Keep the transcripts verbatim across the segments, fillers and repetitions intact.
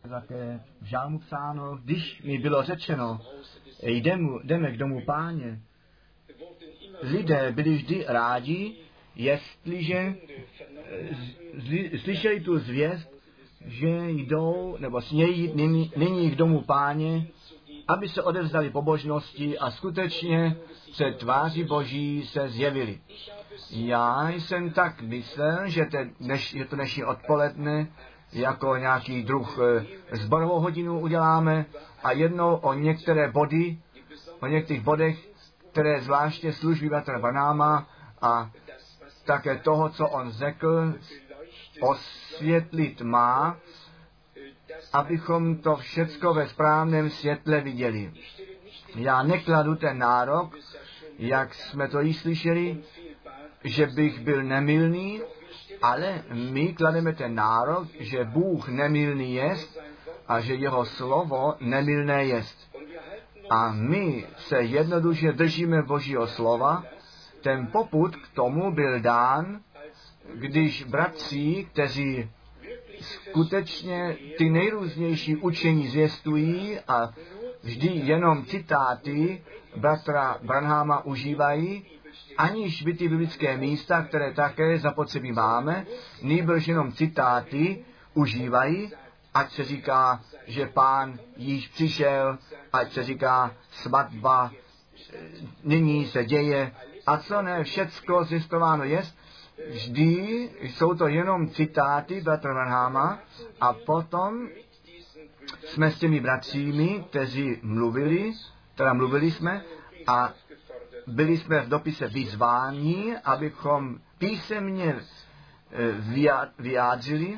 Také v žálmu psáno, když mi bylo řečeno, jdeme, jdeme k domu Páně, lidé byli vždy rádi, jestliže zli, slyšeli tu zvěst, že jdou, nebo smějí jít nyní, nyní k domu Páně, aby se odevzdali pobožnosti a skutečně se tváří Boží se zjevili. Já jsem tak myslel, že, te dneš, že to dnešní odpoledne jako nějaký druh e, zborovou hodinu uděláme a jednou o některé body, o některých bodech, které zvláště služby bratra Branhama a také toho, co on řekl, osvětlit má, abychom to všecko ve správném světle viděli. Já nekladu ten nárok, jak jsme to již slyšeli, že bych byl nemylný, ale my klademe ten nárok, že Bůh nemylný jest a že jeho slovo nemylné jest. A my se jednoduše držíme Božího slova. Ten popud k tomu byl dán, když bratři, kteří skutečně ty nejrůznější učení zvěstují a vždy jenom citáty bratra Branhama užívají, aniž by ty biblické místa, které také zapotřebí máme, nýbrž jenom citáty užívají, ať se říká, že Pán již přišel, ať se říká svatba nyní se děje a co ne všecko zjistováno jest, vždy jsou to jenom citáty bratra Branhama a potom jsme s těmi bratřími, kteří mluvili, teda mluvili jsme a byli jsme v dopise vyzváni, abychom písemně vyjádřili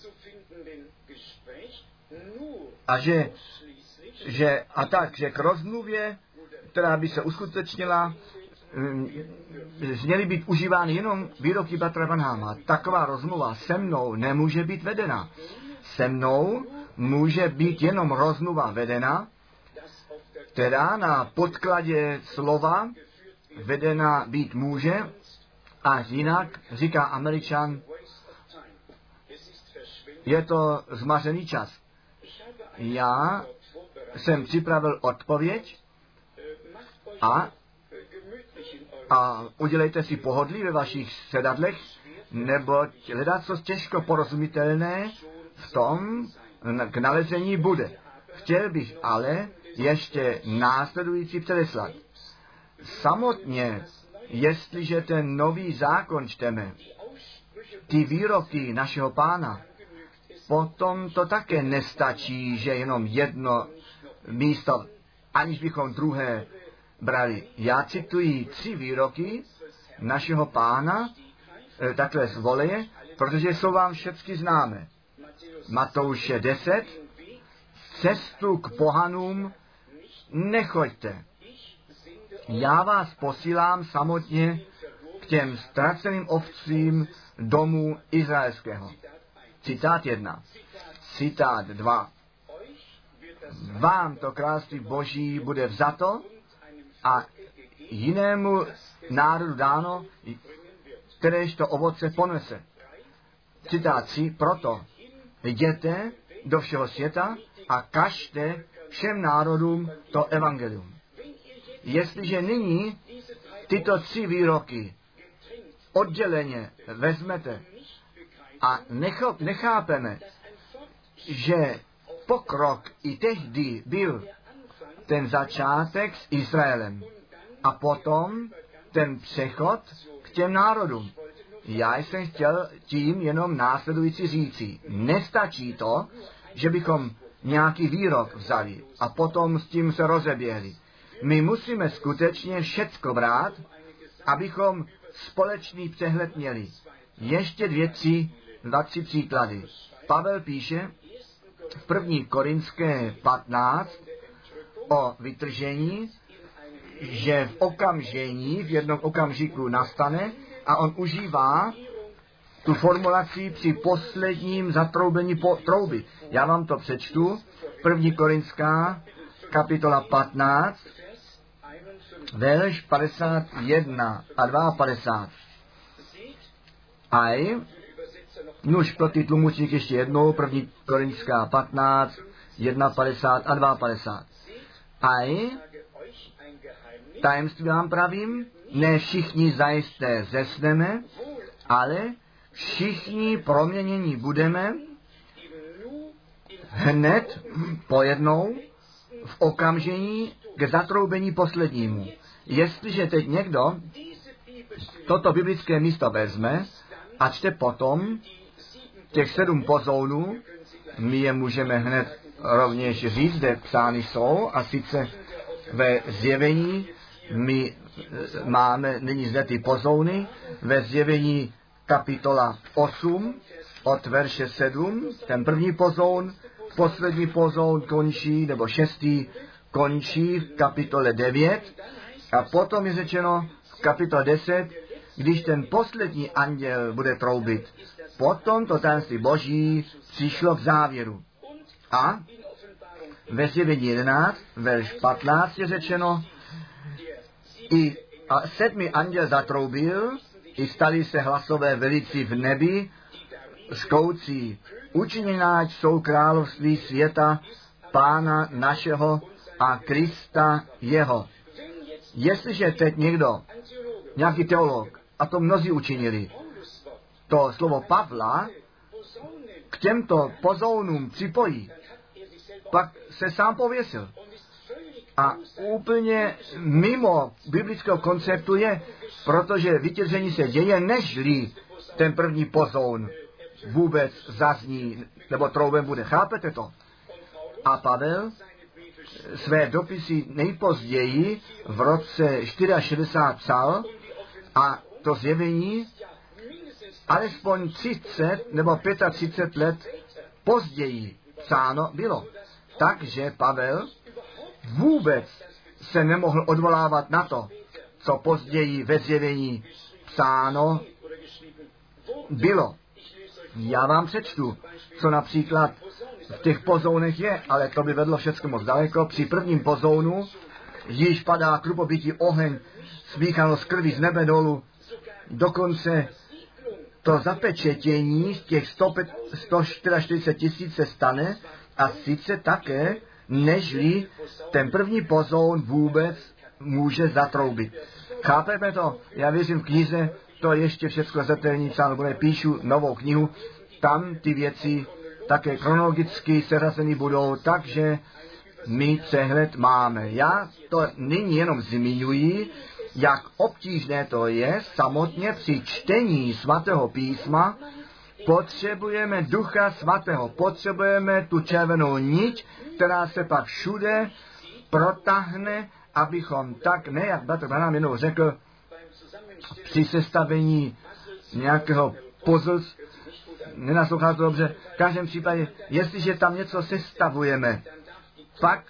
a že, že a tak, že k rozmluvě, která by se uskutečnila, měly být užívány jenom výroky bratra Branhama. Taková rozmluva se mnou nemůže být vedena. Se mnou může být jenom rozmluva vedena, která na podkladě slova vedena být může a jinak, říká Američan, je to zmařený čas. Já jsem připravil odpověď a, a udělejte si pohodlí ve vašich sedadlech, neboť hledat co těžko porozumitelné v tom k nalezení bude. Chtěl bych ale ještě následující předeslat. Samotně, jestliže ten nový zákon čteme, ty výroky našeho Pána, potom to také nestačí, že jenom jedno místo, aniž bychom druhé brali. Já cituji tři výroky našeho Pána, takhle z voleje, protože jsou vám všechny známé. Matouše deset, cestu k pohanům nechoďte. Já vás posílám samotně k těm ztraceným ovcím domu izraelského. Citát jedna. Citát dva. Vám to království Boží bude vzato a jinému národu dáno, kteréž to ovoce ponese. Citát tři. Proto jděte do všeho světa a kažte všem národům to evangelium. Jestliže nyní tyto tři výroky odděleně vezmete a necho, nechápeme, že pokrok i tehdy byl ten začátek s Izraelem a potom ten přechod k těm národům. Já jsem chtěl tím jenom následující říci. Nestačí to, že bychom nějaký výrok vzali a potom s tím se rozeběhli. My musíme skutečně všecko brát, abychom společný přehled měli. Ještě dvě, tři, dva, tři příklady. Pavel píše v první Korinské patnáct o vytržení, že v okamžení, v jednom okamžiku nastane a on užívá tu formulaci při posledním zatroubení po trouby. Já vám to přečtu. První Korinská kapitola patnáct, verš padesát jedna a padesát dva. Aj, Nuž pro ty tlumočníky ještě jednou, první Korintská patnáct, jedna padesát a dva padesát. Aj, tajemství vám pravím, ne všichni zajisté zesneme, ale všichni proměnění budeme hned pojednou v okamžení k zatroubení poslednímu. Jestliže teď někdo toto biblické místo vezme a čte potom těch sedm pozounů, my je můžeme hned rovněž říct, kde psány jsou, a sice ve Zjevení my máme nyní zde ty pozouny, ve Zjevení kapitola osm od verše sedm, ten první pozoun, poslední pozoun končí, nebo šestý končí v kapitole devět, a potom je řečeno v kapitole deset, když ten poslední anděl bude troubit, potom to tajemství Boží přišlo k závěru. A ve Zjevení jedenáct, verš patnáct je řečeno, i a sedmý anděl zatroubil, i stali se hlasové velici v nebi, řkoucí, učiněnáč jsou království světa, Pána našeho a Krista jeho. Jestliže teď někdo, nějaký teolog, a to mnozí učinili, to slovo Pavla k těmto pozounům připojí, pak se sám pověsil. A úplně mimo biblického konceptu je, protože vytěžení se děje, nežli ten první pozoun vůbec zazní, nebo troubem bude. Chápete to? A Pavel své dopisy nejpozději v roce šedesát čtyři psal, a to Zjevení alespoň třicet nebo třicet pět let později psáno bylo. Takže Pavel vůbec se nemohl odvolávat na to, co později ve Zjevení psáno bylo. Já vám přečtu, co například v těch pozounech je, ale to by vedlo všechno moc daleko. Při prvním pozounu již padá krupobytí oheň, smíchano z krví z nebe dolů, dokonce to zapečetění z těch sto čtyřicet čtyři tisíc se stane, a sice také, nežli ten první pozoun vůbec může zatroubit. Chápeme to? Já věřím v knize, to ještě všechno zřetelní psáno bude, píšu novou knihu, tam ty věci také chronologicky seřazeny budou, takže my přehled máme. Já to nyní jenom zmiňuji, jak obtížné to je samotně při čtení svatého písma. Potřebujeme Ducha Svatého, potřebujeme tu červenou niť, která se pak všude protáhne, abychom tak, ne jak bratr Branham jenom řekl, při sestavení nějakého puzzle, nenaslouchá to dobře, v každém případě, jestliže tam něco sestavujeme, pak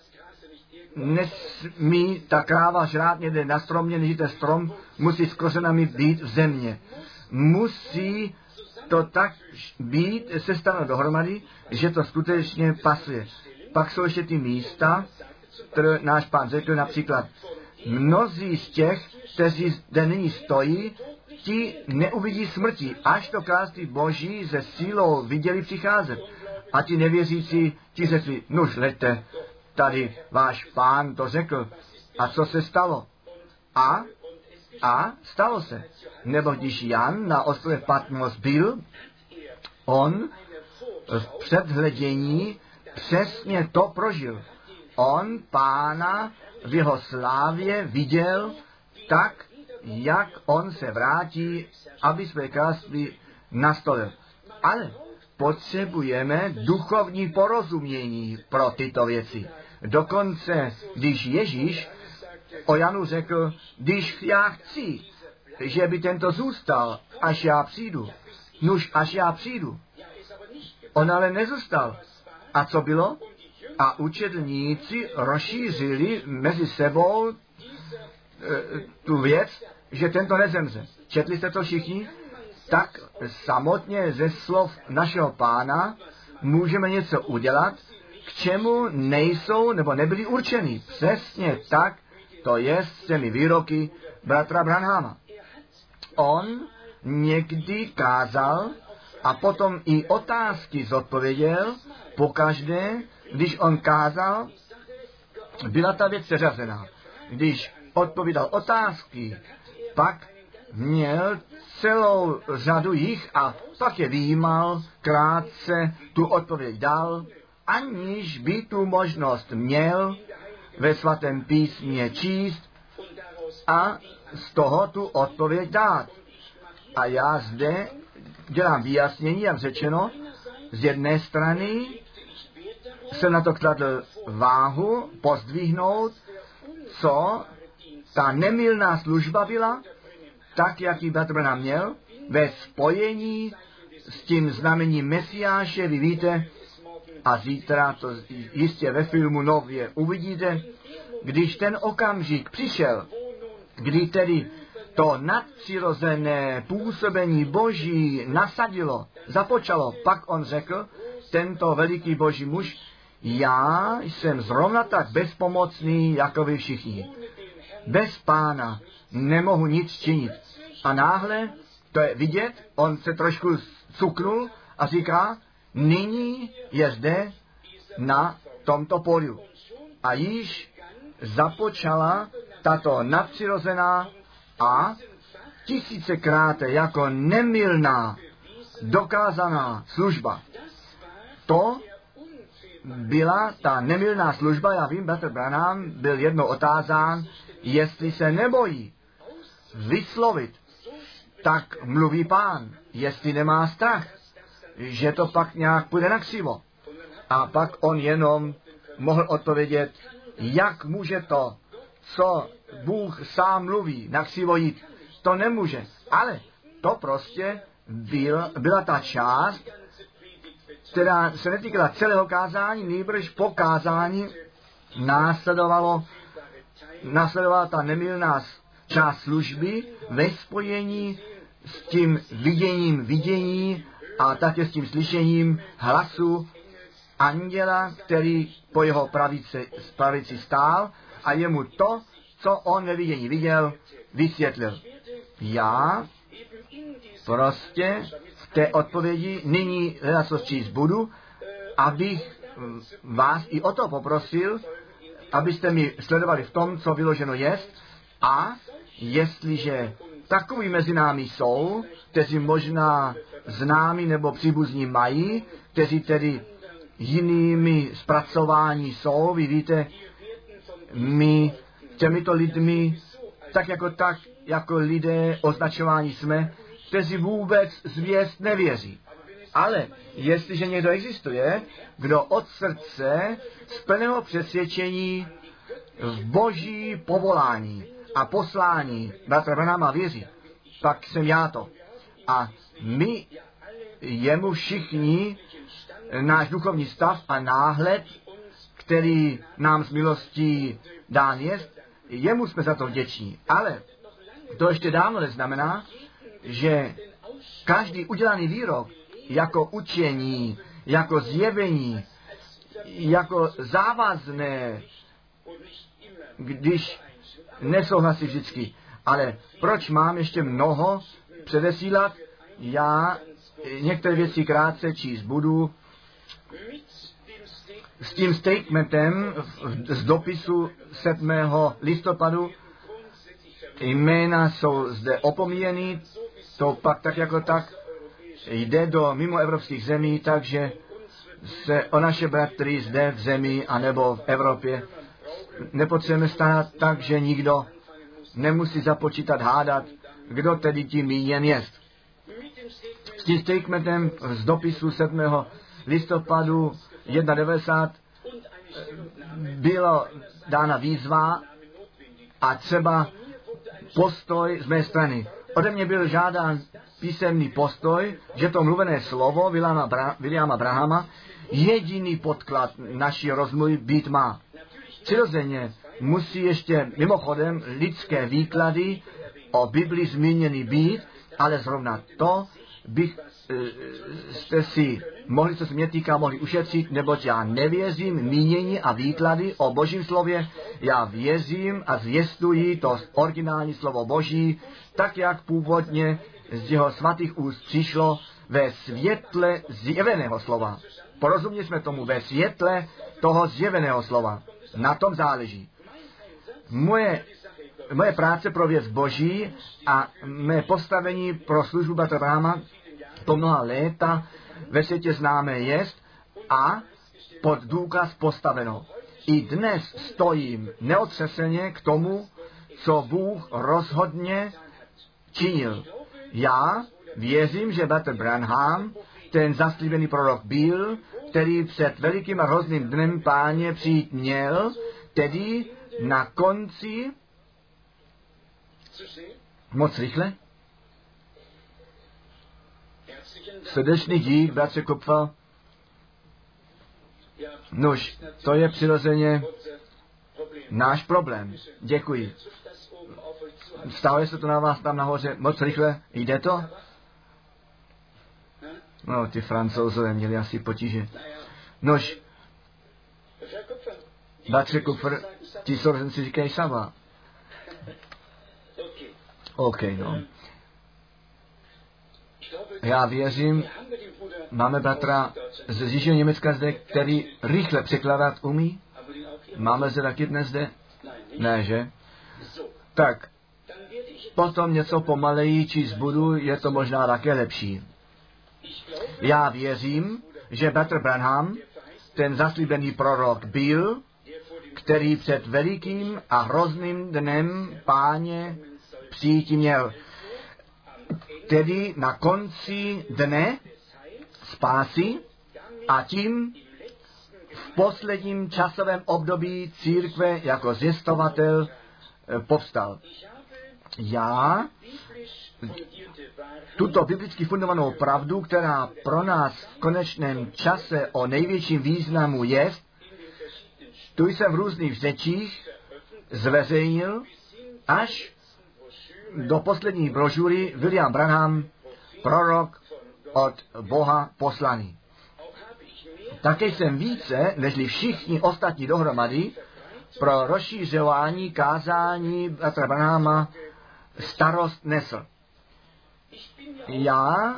nesmí ta kráva žrát někde na stromě, než ten strom musí s kořenami být v země. Musí to tak být sestaveno dohromady, že to skutečně pasuje. Pak jsou ještě ty místa, které náš pán řekl, například mnozí z těch, kteří zde nyní stojí, ti neuvidí smrti, až to království Boží se sílou viděli přicházet. A ti nevěřící, ti řekli, nuž leďte, tady váš pán to řekl. A co se stalo? A, a stalo se. Nebo když Jan na ostrově Patmos byl, on v předhledění přesně to prožil. On pána v jeho slávě viděl tak, jak on se vrátí, aby své království nastolil. Ale potřebujeme duchovní porozumění pro tyto věci. Dokonce, když Ježíš o Janu řekl, když já chci, že by tento zůstal, až já přijdu. Nuž, až já přijdu. On ale nezůstal. A co bylo? A učedlníci rozšířili mezi sebou e, tu věc, že tento nezemře. Četli jste to všichni? Tak samotně ze slov našeho pána můžeme něco udělat, k čemu nejsou nebo nebyli určeni. Přesně tak to je s těmi výroky bratra Branhama. On někdy kázal a potom i otázky zodpověděl pokaždé, když on kázal, byla ta věc seřazená. Když odpovídal otázky, pak měl celou řadu jich a pak je vyjímal, krátce tu odpověď dal, aniž by tu možnost měl ve svatém písmě číst a z toho tu odpověď dát. A já zde dělám vyjasnění, jak řečeno, z jedné strany jsem na to kladl váhu, pozdvihnout, co ta nemylná služba byla, tak, jak ji bratr Branham měl, ve spojení s tím znamením Mesiáše, vy víte, a zítra to jistě ve filmu nově uvidíte, když ten okamžik přišel, kdy tedy to nadpřirozené působení Boží nasadilo, započalo, pak on řekl, tento veliký Boží muž, já jsem zrovna tak bezpomocný, jako vy všichni. Bez Pána nemohu nic činit. A náhle, to je vidět, on se trošku cuknul a říká, nyní je zde na tomto pódiu. A již započala tato nadpřirozená a tisícekrát jako nemylná dokázaná služba. To byla ta nemylná služba, já vím, bratr Branham byl jednou otázán, jestli se nebojí vyslovit, tak mluví Pán, jestli nemá strach, že to pak nějak půjde na křivo. A pak on jenom mohl odpovědět, jak může to, co Bůh sám mluví, na křivo jít. To nemůže. Ale to prostě byl, byla ta část, která se netýkala celého kázání, nýbrž po kázání následovalo, následovala ta nemylná část služby ve spojení s tím viděním vidění a také s tím slyšením hlasu anděla, který po jeho pravici, pravici stál a jemu to, co on ve vidění viděl, vysvětlil. Já prostě v té odpovědi nyní hledat číst budu, abych vás i o to poprosil, abyste mi sledovali v tom, co vyloženo jest, a jestliže takoví mezi námi jsou, kteří možná známí nebo příbuzní mají, kteří tedy jinými zpracování jsou, vy víte, my těmito lidmi, tak jako tak, jako lidé označování jsme, kteří vůbec zvěst nevěří. Ale jestliže někdo existuje, kdo od srdce z plného přesvědčení v boží povolání a poslání bratra Branhama věří, pak jsem já to. A my jemu všichni náš duchovní stav a náhled, který nám z milostí dán jest, jemu jsme za to vděční. Ale to ještě dávno neznamená, že každý udělaný výrok jako učení, jako zjevení, jako závazné, když nesouhlasí vždycky. Ale proč mám ještě mnoho předesílat? Já některé věci krátce číst budu. S tím statementem z dopisu sedmého listopadu jména jsou zde opomíjeny, to pak tak jako tak jde do mimoevropských zemí, takže se o naše bratry zde v zemi anebo v Evropě nepotřebujeme starat tak, že nikdo nemusí započítat hádat, kdo tedy tím míněn jest. S tím statementem z dopisu sedmého listopadu devadesát jedna byla dána výzva a třeba postoj z mé strany. Ode mě byl žádán písemný postoj, že to mluvené slovo Williama, Bra- Williama Branhama jediný podklad naší rozmluvy být má. Přirozeně musí ještě mimochodem lidské výklady o Biblii zmíněny být, ale zrovna to bych e, jste si mohli, co se mě týká, mohli ušetřit, neboť já nevěřím mínění a výklady o Božím slově, já věřím a zvěstuji to originální slovo Boží, tak jak původně z jeho svatých úst přišlo ve světle zjeveného slova. Porozuměli jsme tomu ve světle toho zjeveného slova. Na tom záleží. Moje, moje práce pro věc Boží a mé postavení pro službu bratra Branhama po mnoha léta ve světě známé jest a pod důkaz postaveno. I dnes stojím neotřeseně k tomu, co Bůh rozhodně činil. Já věřím, že bratr Branham, ten zaslíbený prorok byl, který před velikým a hrozným dnem Páně přijít měl, tedy na konci, moc rychle, srdečný dík, bratře Kupfer. Nož, to je přirozeně náš problém. Děkuji. Stává se to na vás tam nahoře moc rychle? Jde to? No, ty Francouzové měli asi potíže. Nož, bratře Kupfer, ti sourozenci říkají sama. OK, no. Já věřím, máme bratra ze Jižního Německa zde, který rychle překládat umí. Máme zde taky dnes zde? Ne, že? Tak, potom něco pomaleji číst budu, je to možná také lepší. Já věřím, že bratr Branham, ten zaslíbený prorok byl, který před velikým a hrozným dnem Páně přijít měl. Tedy na konci dne spásy a tím v posledním časovém období církve jako zjistovatel povstal. Já tuto biblicky fundovanou pravdu, která pro nás v konečném čase o největším významu je, tu jsem v různých řečích zveřejnil až do poslední brožury William Branham, prorok od Boha poslaný. Také jsem více, nežli všichni ostatní dohromady, pro rozšířování kázání bratra Branhama starost nesl. Já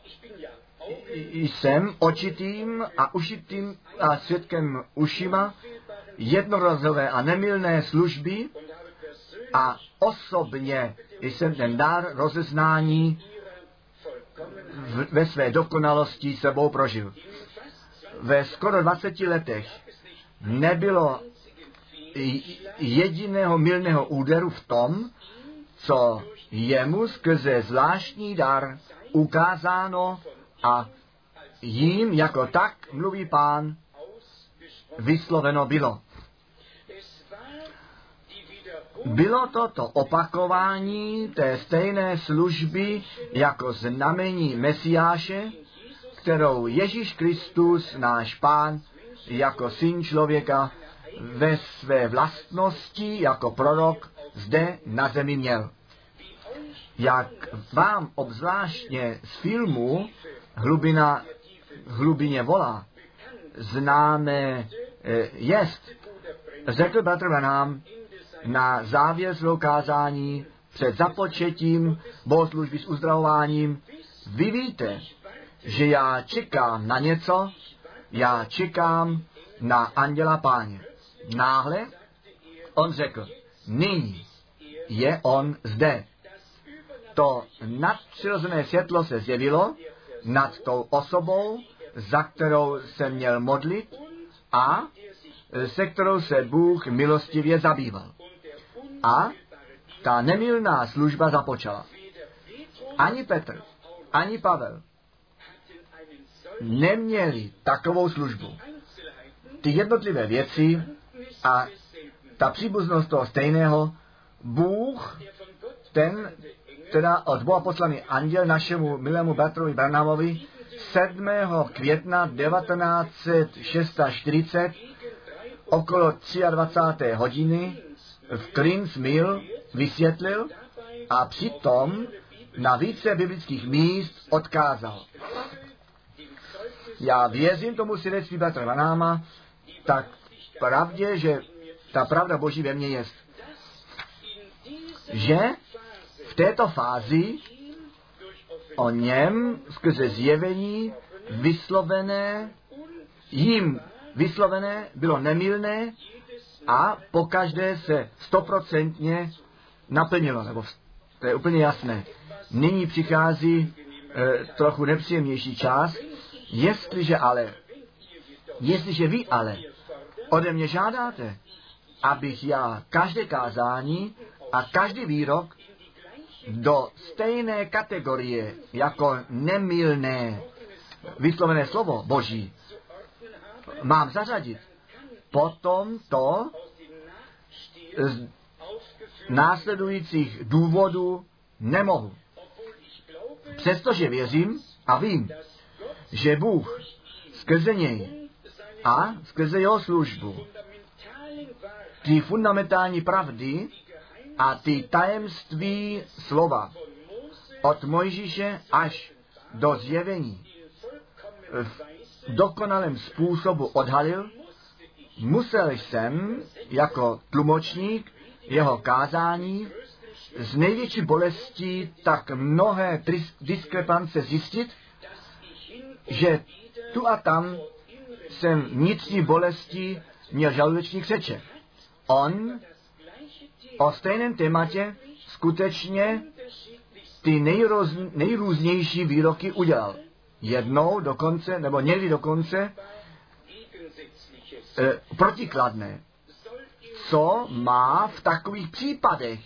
jsem očitým a ušitým a svědkem ušima jednorazové a nemylné služby a osobně jsem ten dar rozeznání v, ve své dokonalosti sebou prožil. Ve skoro dvaceti letech nebylo jediného mylného úderu v tom, co jemu skrze zvláštní dar ukázáno a jím jako tak, mluví Pán, vysloveno bylo. Bylo toto opakování té stejné služby jako znamení Mesiáše, kterou Ježíš Kristus, náš Pán, jako syn člověka ve své vlastnosti jako prorok zde na zemi měl. Jak vám obzvláštně z filmu Hlubina, hlubině volá známé jest, řekl bratr Branham na závěr svého kázání před započetím bohoslužby s uzdravováním: vy víte, že já čekám na něco, já čekám na anděla Páně. Náhle on řekl, nyní je on zde. To nadpřirozené světlo se zjevilo nad tou osobou, za kterou se měl modlit a se kterou se Bůh milostivě zabýval. A ta nemylná služba započala. Ani Petr, ani Pavel neměli takovou službu. Ty jednotlivé věci a ta příbuznost toho stejného, Bůh, ten, teda od Boha poslaný anděl našemu milému bratrovi Branhamovi sedmého května devatenáct set čtyřicet šest okolo dvacáté třetí hodiny v Clint's Mill vysvětlil a přitom na více biblických míst odkázal. Já věřím tomu svědectví bratra Branhama, tak pravdě, že ta pravda Boží ve mně je, že v této fázi o něm skrze zjevení vyslovené, jim vyslovené bylo nemylné a pokaždé se stoprocentně naplnilo, nebo to je úplně jasné. Nyní přichází e, trochu nepříjemnější čas, jestliže ale, jestliže vy ale ode mě žádáte, abych já každé kázání a každý výrok do stejné kategorie jako nemylné vyslovené slovo Boží mám zařadit, potom to z následujících důvodů nemohu. Přestože věřím a vím, že Bůh skrze něj a skrze jeho službu ty fundamentální pravdy a ty tajemství slova od Mojžíše až do zjevení v dokonalém způsobu odhalil, musel jsem jako tlumočník jeho kázání z největší bolestí tak mnohé diskrepance zjistit, že tu a tam jsem vnitřní bolestí měl žaludeční křeče. On o stejném tématě skutečně ty nejroz, nejrůznější výroky udělal. Jednou dokonce, nebo někdy dokonce e, protikladné. Co má v takových případech?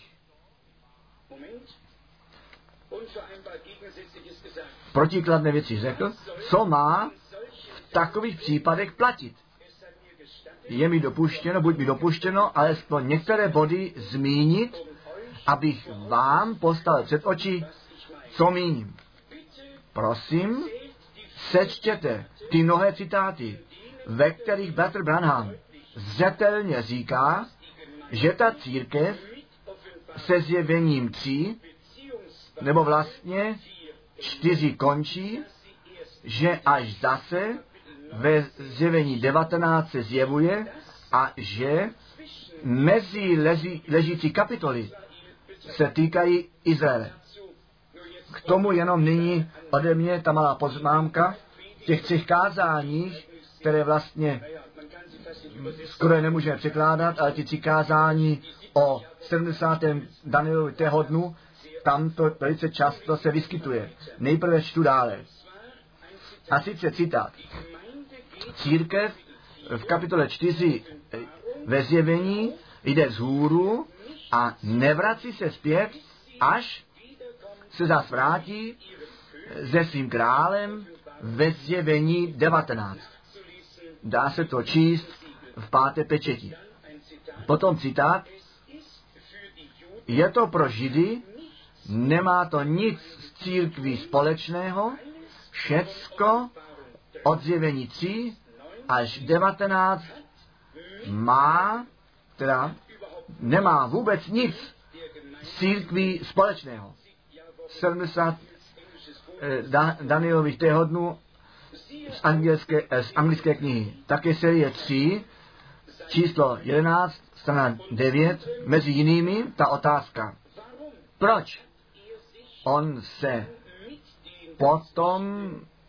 Protikladné věci řekl. Co má v takových případech platit? Je mi dopuštěno, buď mi dopuštěno, alespoň některé body zmínit, abych vám postavil před oči, co míním. Prosím, sečtěte ty mnohé citáty, ve kterých bratr Branham zřetelně říká, že ta církev se zjevením tří, nebo vlastně čtyři končí, že až zase ve zjevení devatenáct se zjevuje a že mezi leží, ležící kapitoly se týkají Izraele. K tomu jenom nyní ode mě ta malá poznámka v těch třech kázáních, které vlastně skoro nemůžeme překládat, ale ty tři kázání o sedmdesátém Danielovi tého dnu, tam to velice často se vyskytuje. Nejprve čtu dále. A sice citát. Církev v kapitole čtyři ve zjevení jde vzhůru a nevrací se zpět, až se zas vrátí se svým králem ve zjevení devatenáct. Dá se to číst v páté pečeti. Potom citát. Je to pro Židy, nemá to nic s církví společného, všecko od zjevení tři až devatenáct má, teda nemá vůbec nic s církví společného. sedmdesát eh, da, Danielových tého dnu z anglické, eh, z anglické knihy. Také série tři, číslo jedenáct, strana devět, mezi jinými ta otázka. Proč on se potom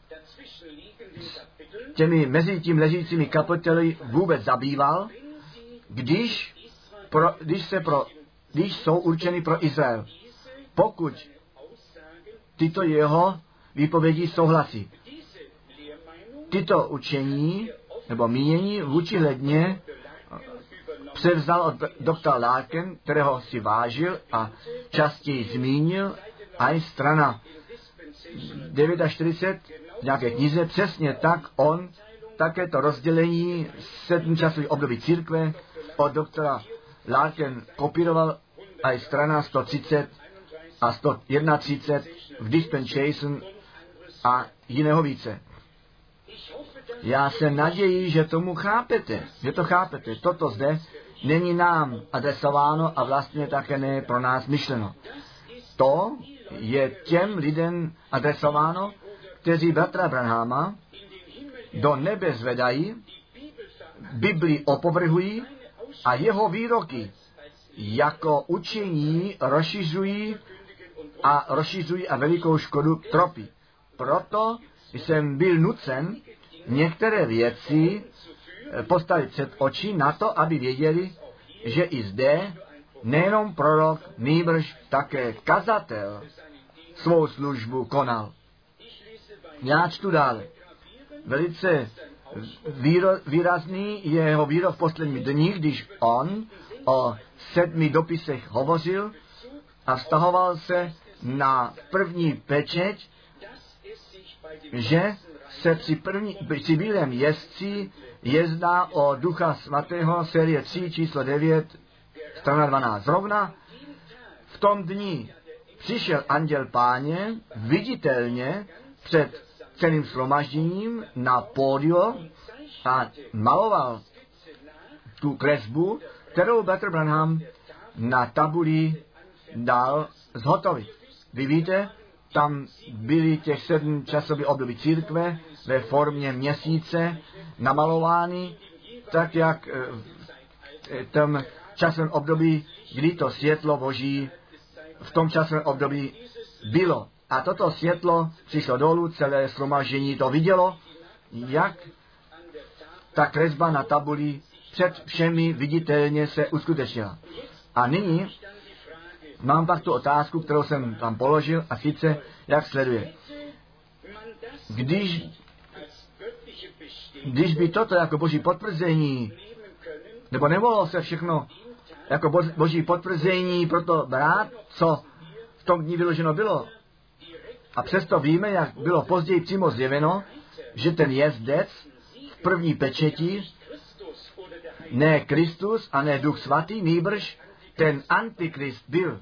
těmi mezi tím ležícími kapitoly vůbec zabýval, když, pro, když, se pro, když jsou určeny pro Izrael. Pokud tyto jeho výpovědi souhlasí. Tyto učení nebo mínění vůči ledně převzal od doktora Larken, kterého si vážil a častěji zmínil, a i strana čtyřicet devět v nějaké knize, přesně tak on také to rozdělení sedm časových období církve od doktora Larken kopíroval, a i strana sto třicet a sto třicet jedna v Dispensation a jiného více. Já se naději, že tomu chápete, že to chápete. Toto zde není nám adresováno a vlastně také ne pro nás myšleno. To je těm lidem adresováno, kteří bratra Branhama do nebe zvedají, Biblii opovrhují a jeho výroky jako učení rozšiřují a rozšiřují a velikou škodu tropí. Proto jsem byl nucen některé věci postavit před oči na to, aby věděli, že i zde nejenom prorok, nýbrž také kazatel svou službu konal. Já čtu dále. Velice výro, výrazný je jeho výrok v posledních dních, když on o sedmi dopisech hovořil a vztahoval se na první pečeť, že se při, první, při bílém jezdci jezdá o Ducha Svatého, série tři, číslo devět, strana dvanáct. Zrovna v tom dni přišel anděl Páně viditelně před celým shromažděním na pódium a maloval tu kresbu, kterou Brother Branham na tabuli dal zhotovit. Vy víte, tam byly těch sedm časových období církve ve formě měsíce namalovány, tak jak v tom časovém období, kdy to světlo Boží v tom časovém období bylo. A toto světlo přišlo dolů, celé shromaždění to vidělo, jak ta kresba na tabuli před všemi viditelně se uskutečnila. A nyní mám pak tu otázku, kterou jsem tam položil, a sice, jak sleduje. Když, když by toto jako boží potvrzení, nebo nemohlo se všechno jako boží potvrzení proto brát, co v tom dní vyloženo bylo, a přesto víme, jak bylo později přímo zjeveno, že ten jezdec v první pečeti ne Kristus a ne Duch Svatý, nýbrž ten Antikrist byl.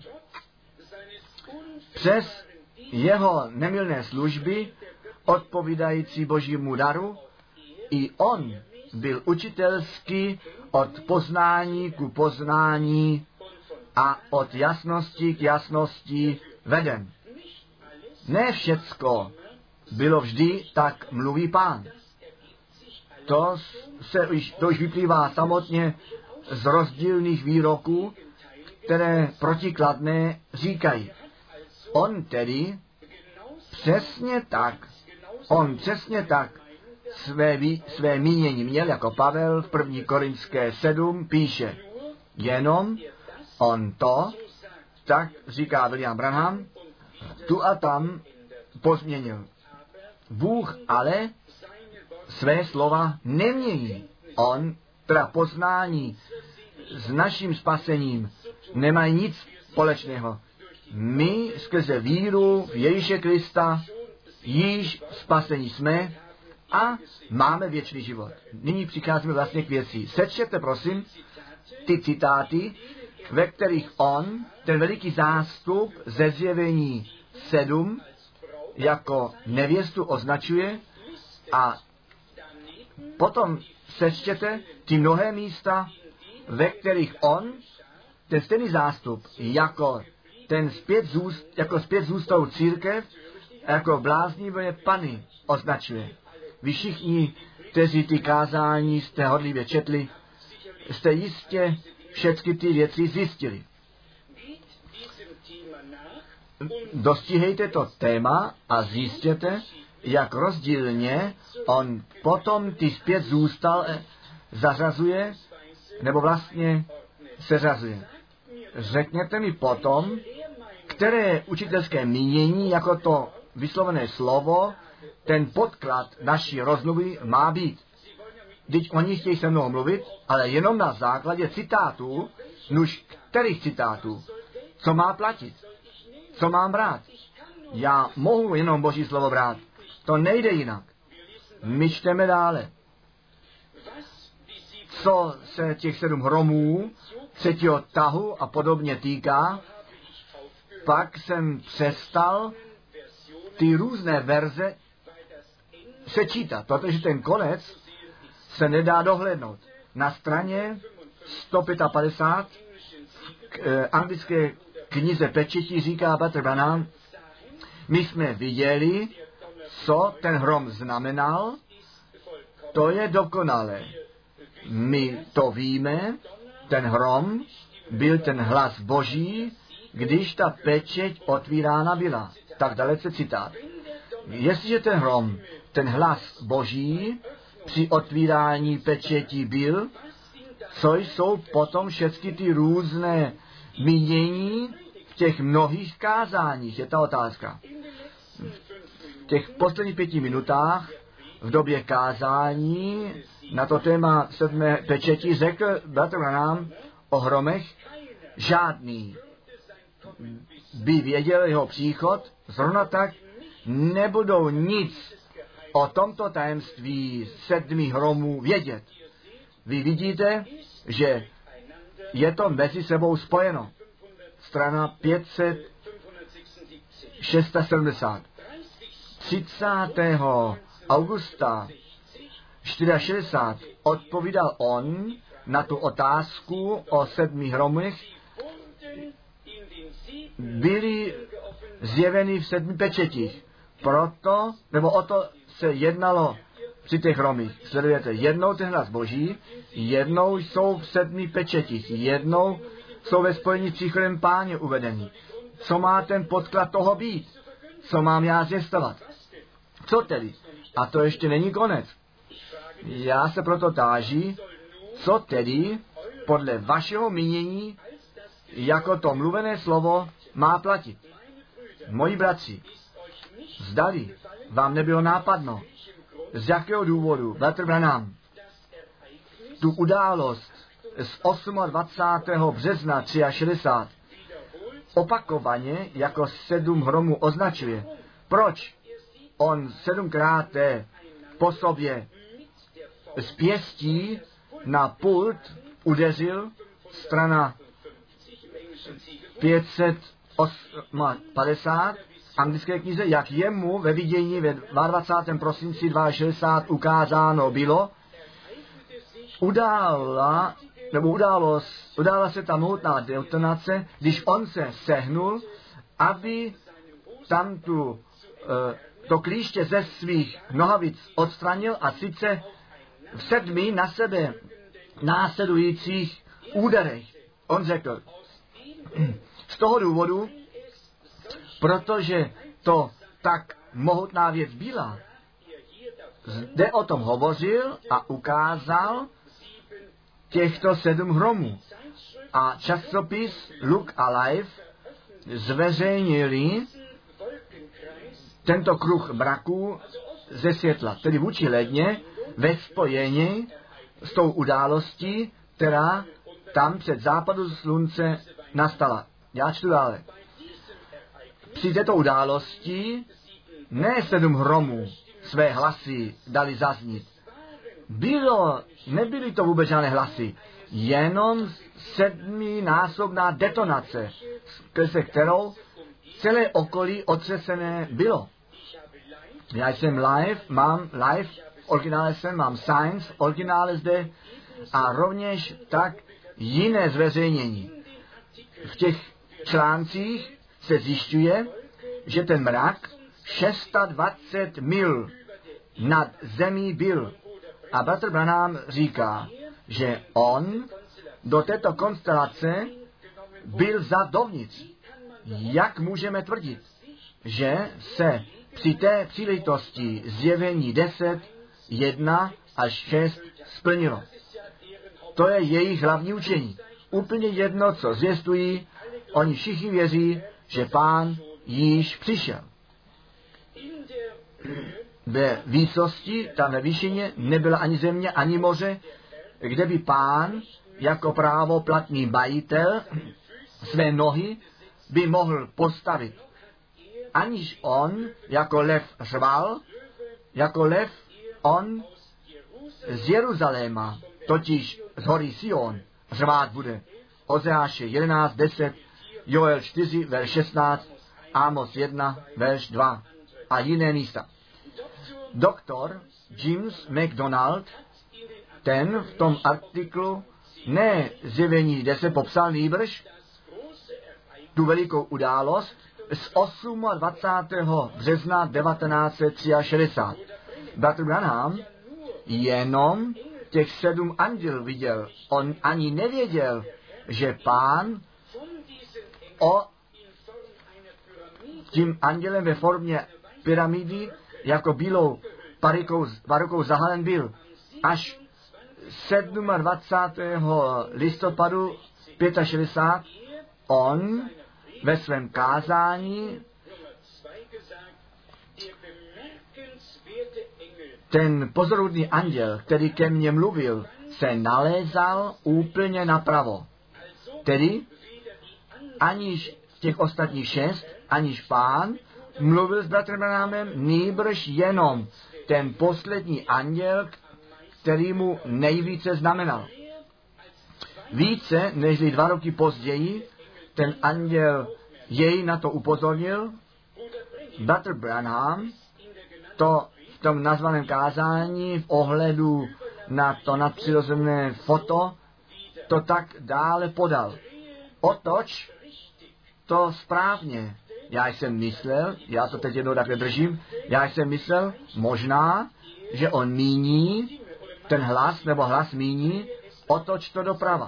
Přes jeho nemilné služby, odpovídající božímu daru, i on byl učitelsky od poznání ku poznání a od jasnosti k jasnosti veden. Ne všecko bylo vždy, tak mluví Pán. To, se, to už vyplývá samotně z rozdílných výroků, které protikladné říkají. On tedy přesně tak, on přesně tak své, své mínění měl, jako Pavel v první Korinské sedm píše. Jenom on to, tak říká William Branham, tu a tam pozměnil. Bůh ale své slova nemění. On, teda poznání s naším spasením, nemají nic společného. My skrze víru v Ježíše Krista již spasení jsme a máme věčný život. Nyní přicházíme vlastně k věci. Sečtěte, prosím, ty citáty, ve kterých on, ten veliký zástup ze Zjevení sedm, jako nevěstu označuje, a potom sečtěte ty mnohé místa, ve kterých on, ten stejný zástup, jako ten zpět zůst, jako zpět zůstou církev, jako bláznivé pany označuje. Vy všichni, kteří ty kázání jste hodlivě četli, jste jistě všechny ty věci zjistili. Dostihejte to téma a zjistěte, jak rozdílně on potom ty zpět zůstal zařazuje, nebo vlastně seřazuje. Řekněte mi potom, které učitelské mínění, jako to vyslovené slovo, ten podklad naší rozmluvy má být. Vždyť oni chtějí se mnou mluvit, ale jenom na základě citátů, nuž kterých citátů, co má platit, co mám brát. Já mohu jenom Boží slovo brát. To nejde jinak. My čteme dále. Co se těch sedm hromů, třetího tahu a podobně týká, pak jsem přestal ty různé verze sečítat, protože ten konec se nedá dohlédnout. Na straně sto padesát pět k eh, anglické knize Pečetí říká Brother Branham, my jsme viděli, co ten hrom znamenal, to je dokonalé. My to víme, ten hrom byl ten hlas Boží, když ta pečeť otvírána byla. Tak dalece citát. Jestliže ten hrom, ten hlas Boží při otvírání pečetí byl, co jsou potom všechny ty různé mínění v těch mnohých kázáních, je ta otázka. V těch posledních pěti minutách v době kázání na to téma sedmé pečetí řekl bratr Branham o hromech, žádný by věděl jeho příchod, zrovna tak nebudou nic o tomto tajemství sedmi hromů vědět. Vy vidíte, že je to mezi sebou spojeno. Strana pět set sedmdesát šest. třicátého augusta šedesát čtyři odpovídal on na tu otázku o sedmi hromech, byly zjeveny v sedmi pečetích. Proto, nebo o to se jednalo při těch hromích. Sledujete, jednou ten hlas Boží, jednou jsou v sedmi pečetích, jednou jsou ve spojení s příchodem Páně uvedení. Co má ten podklad toho být? Co mám já zjistovat? Co tedy? A to ještě není konec. Já se proto táží, co tedy podle vašeho mínění jako to mluvené slovo má platit. Moji bratři, zdali vám nebylo nápadno, z jakého důvodu bratr Branham tu událost z dvacátého osmého března šedesát tři opakovaně jako sedm hromů označuje. Proč on sedmkrát po sobě z pěstí na pult udeřil, strana pět set padesát anglické knize, jak jemu ve vidění ve dvacátého druhého prosince šedesát dva ukázáno bylo, udála, nebo událo, udála se ta mohutná detonace, když on se sehnul, aby tam tu, to klíště ze svých nohavic odstranil, a sice v sedmi na sebe následujících úderech. On řekl, z toho důvodu, protože to tak mohutná věc byla, zde o tom hovořil a ukázal těchto sedm hromů. A časopis Look Alive zveřejnili tento kruh mraků ze světla, tedy vůči ledně, ve spojení s tou událostí, která tam před západu slunce nastala. Já čtu dále. Při této události ne sedm hromů své hlasy dali zaznít. Bylo, nebyly to vůbec žádné hlasy, jenom sedminásobná detonace, skrze kterou celé okolí otřesené bylo. Já jsem live, mám live, v originále jsem, mám Science, v originále zde, a rovněž tak jiné zveřejnění. V těch článcích se zjišťuje, že ten mrak dvacet šest mil nad zemí byl. A bratr Branham říká, že on do této konstelace byl vzat dovnitř. Jak můžeme tvrdit, že se při té příležitosti zjevení deset, jedna až šest splnilo? To je jejich hlavní učení. Úplně jedno, co zvěstují, oni všichni věří, že Pán již přišel. Ve výsosti, tam ve výšině, nebyla ani země, ani moře, kde by Pán jako právoplatný majitel své nohy by mohl postavit. Aniž on jako lev řval, jako lev on z Jeruzaléma, totiž z hory Sion, řvát bude. Ozeáše jedenáct, deset, Joel čtyři, verš šestnáct, Amos jedna, verš dva a jiné místa. Doktor James McDonald, ten v tom artiklu ne zjevení deset popsal nýbrž tu velikou událost z dvacátého osmého března devatenáct set šedesát tři. Bratr Branham jenom těch sedm anděl viděl. On ani nevěděl, že Pán o tím andělem ve formě pyramidy, jako bílou parikou, parukou zahalen byl. Až dvacátého sedmého listopadu šedesát pět on ve svém kázání ten pozoruhodný anděl, který ke mně mluvil, se nalézal úplně napravo. Tedy aniž těch ostatních šest, aniž Pán mluvil s bratrem Branhamem, nýbrž jenom ten poslední anděl, který mu nejvíce znamenal. Více než dva roky později ten anděl jej na to upozornil. Bratr Branham to v tom nazvaném kázání v ohledu na to nadpřirozené foto to tak dále podal. Otoč to správně. Já jsem myslel, já to teď jednou takhle držím, já jsem myslel, možná, že on míní, ten hlas nebo hlas míní, otoč to doprava.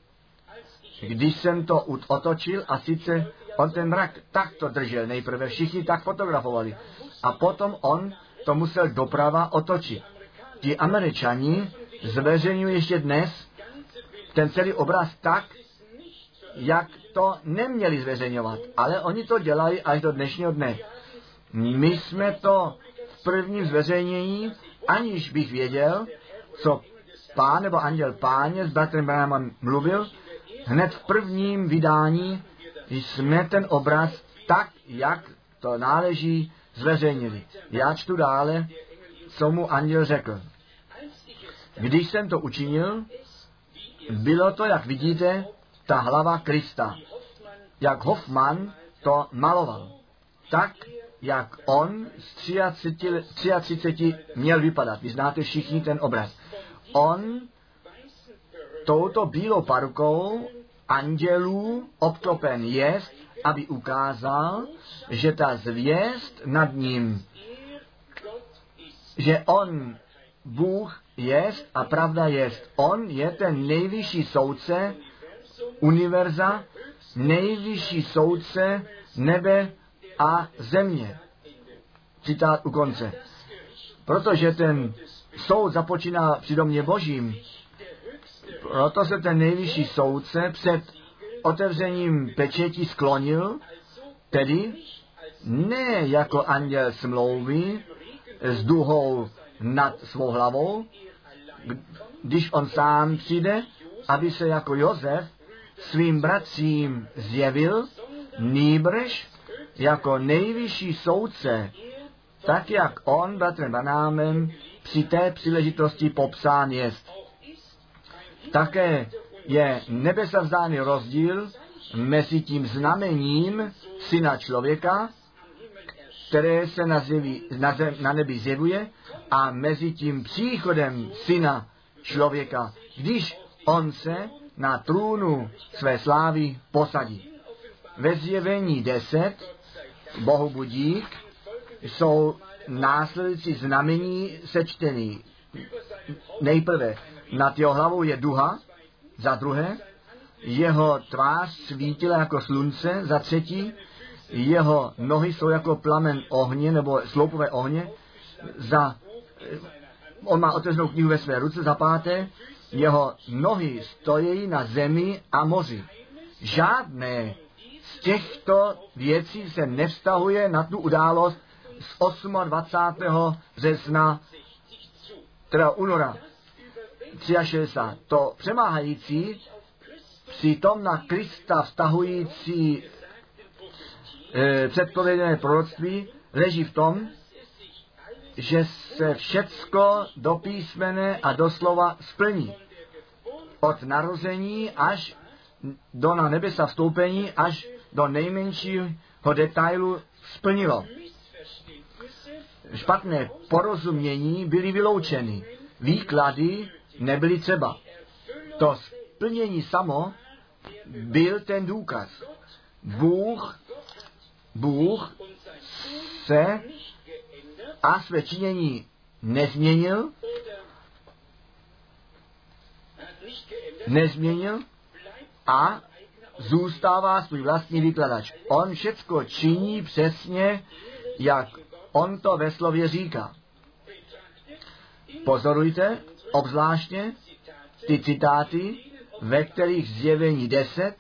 Když jsem to otočil a sice on ten mrak tak to držel, nejprve všichni tak fotografovali a potom on to musel doprava otočit. Ti Američani zveřejňují ještě dnes ten celý obraz tak, jak to neměli zveřejňovat, ale oni to dělají až do dnešního dne. My jsme to v prvním zveřejnění, aniž bych věděl, co Pán nebo anděl Páně s bratrem Branhamem mluvil, hned v prvním vydání jsme ten obraz tak, jak to náleží, zveřejnili. Já čtu dále, co mu anděl řekl. Když jsem to učinil, bylo to, jak vidíte, ta hlava Krista. Jak Hoffman to maloval. Tak, jak on z třiceti tři měl vypadat. Vy znáte všichni ten obraz. On touto bílou parukou andělů obklopen jest, aby ukázal, že ta zvěst nad ním, že on, Bůh, jest a pravda jest. On je ten nejvyšší soudce univerza, nejvyšší soudce nebe a země. Citát u konce. Protože ten soud započíná při domě Božím, proto se ten nejvyšší soudce před otevřením pečetí sklonil, tedy ne jako anděl smlouvy s duhou nad svou hlavou, když on sám přijde, aby se jako Josef svým bratřím zjevil, nýbrž jako nejvyšší soudce, tak jak on bratrem Branhamem při té příležitosti popsán jest. Také je nebesavzdáný rozdíl mezi tím znamením syna člověka, které se na, zjeví, na, zem, na nebi zjevuje, a mezi tím příchodem syna člověka, když on se na trůnu své slávy posadí. Ve zjevení deset, Bohu budík, jsou následující znamení sečtený. Nejprve nad jeho hlavou je duha, za druhé jeho tvář svítila jako slunce, za třetí jeho nohy jsou jako plamen ohně nebo sloupové ohně, za, on má otevřenou knihu ve své ruce, za páté jeho nohy stojí na zemi a moři. Žádné z těchto věcí se nevztahuje na tu událost z dvacátého osmého března, teda února šedesát tři. To přemáhající, přitom na Krista vztahující e, předpověděné proroctví leží v tom, že se všecko do písmene a doslova splní. Od narození až do na nebesa vstoupení, až do nejmenšího detailu splnilo. Špatné porozumění byly vyloučeny. Výklady nebyly třeba. To splnění samo byl ten důkaz. Bůh, Bůh se a své činění nezměnil, nezměnil a zůstává svůj vlastní vykladač. On všecko činí přesně, jak on to ve slově říká. Pozorujte, obzvláště ty citáty, ve kterých Zjevení deset,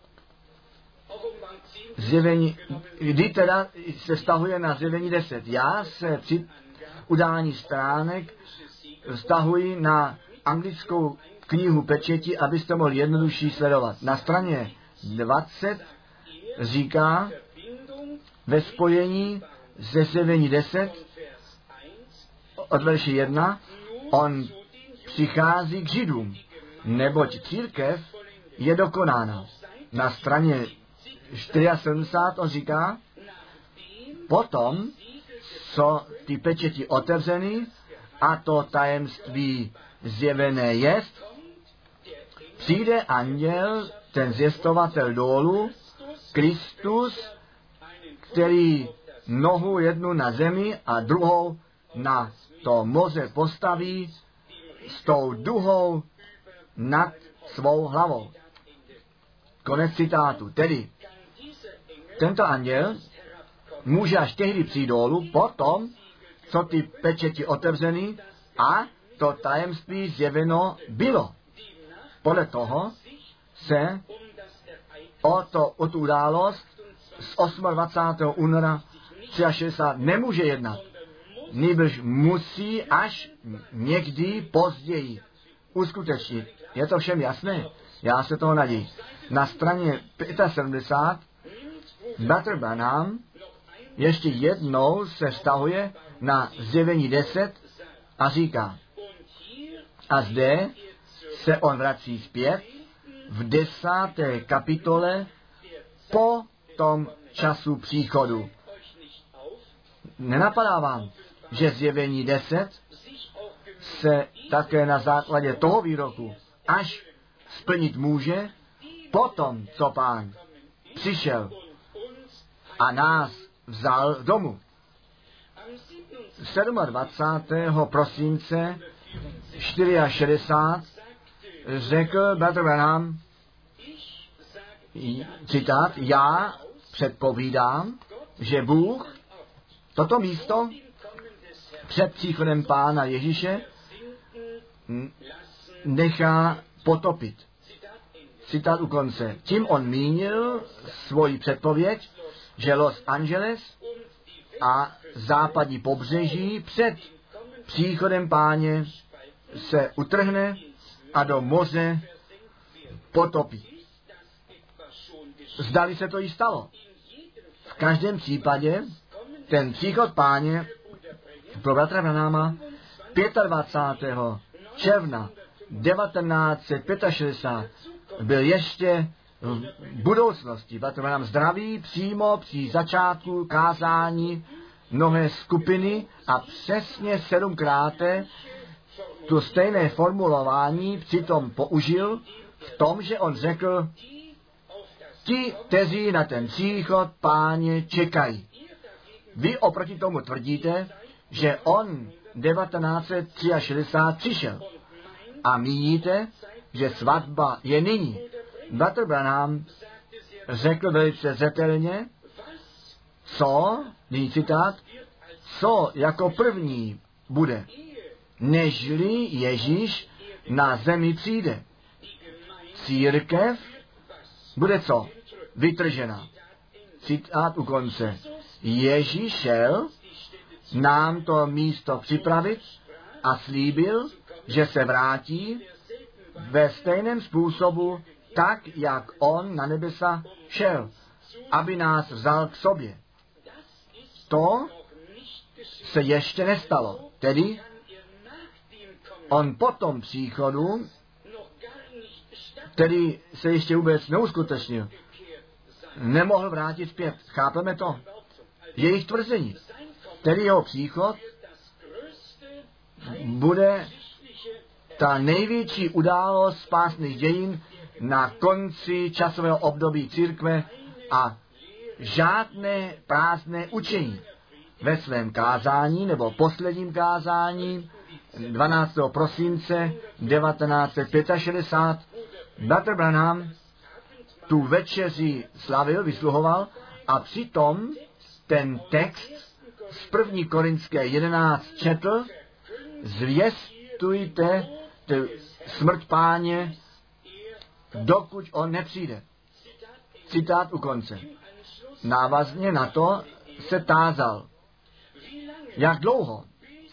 zjevení, kdy teda se vztahuje na Zjevení deset. Já se při udání stránek vztahuji na anglickou knihu pečeti, abyste mohli jednodušší sledovat. Na straně dvacet říká ve spojení se Zjevení deset od verše jedna, on přichází k Židům, neboť církev je dokonána. Na straně sedmdesát čtyři on říká, potom, co ty pečeti otevřeny a to tajemství zjevené jest, přijde anděl, ten zjistovatel dolů, Kristus, který nohu jednu na zemi a druhou na to moře postaví s tou duhou nad svou hlavou. Konec citátu. Tedy tento anděl může až tehdy přijít dolů, potom, co ty pečeti otevřeny a to tajemství zjeveno bylo. Podle toho se o, to, o tu událost z dvacátého osmého února šedesát tři nemůže jednat. Nýbrž musí až někdy později uskutečnit. Je to všem jasné? Já se toho naději. Na straně sedmdesát pět Bratr Branham ještě jednou se vztahuje na Zjevení deset a říká, a zde se on vrací zpět v desáté kapitole po tom času příchodu. Nenapadá vám, že Zjevení deset se také na základě toho výroku až splnit může potom, co Pán přišel a nás vzal domů. dvacátého sedmého prosince šedesát čtyři řekl Bratr Branham, citát, já předpovídám, že Bůh toto místo před příchodem Pána Ježíše nechá potopit. Citát u konce. Tím on mínil svoji předpověď, že Los Angeles a západní pobřeží před příchodem Páně se utrhne a do moře potopí. Zdali se to jí stalo. V každém případě ten příchod Páně pro bratra Branhama dvacátého pátého června devatenáct set šedesát pět byl ještě v budoucnosti. Bratr Branham zdraví přímo při začátku kázání mnohé skupiny a přesně sedmkrát tu stejné formulování přitom použil v tom, že on řekl, ti, kteří na ten příchod Páně čekají. Vy oproti tomu tvrdíte, že on devatenáct set šedesát tři přišel a míníte, že svatba je nyní. Bratr Branham řekl velice zřetelně, co, nyní citát, co jako první bude, nežli Ježíš na zemi přijde. Církev bude co? Vytržena. Citát u konce. Ježíš šel nám to místo připravit a slíbil, že se vrátí ve stejném způsobu, tak, jak on na nebesa šel, aby nás vzal k sobě. To se ještě nestalo. Tedy on po tom příchodu, který se ještě vůbec neuskutečnil, nemohl vrátit zpět. Chápeme to? Jejich tvrzení. Tedy jeho příchod bude ta největší událost spásných dějin na konci časového období církve a žádné prázdné učení. Ve svém kázání nebo posledním kázání dvanáctého prosince devatenáct set šedesát pět Bratr Branham tu večeři slavil, vysluhoval a přitom ten text z první Korinské jedenáct četl, zvěstujte tu smrt Páně, dokud on nepřijde. Citát u konce. Návazně na to se tázal, jak dlouho,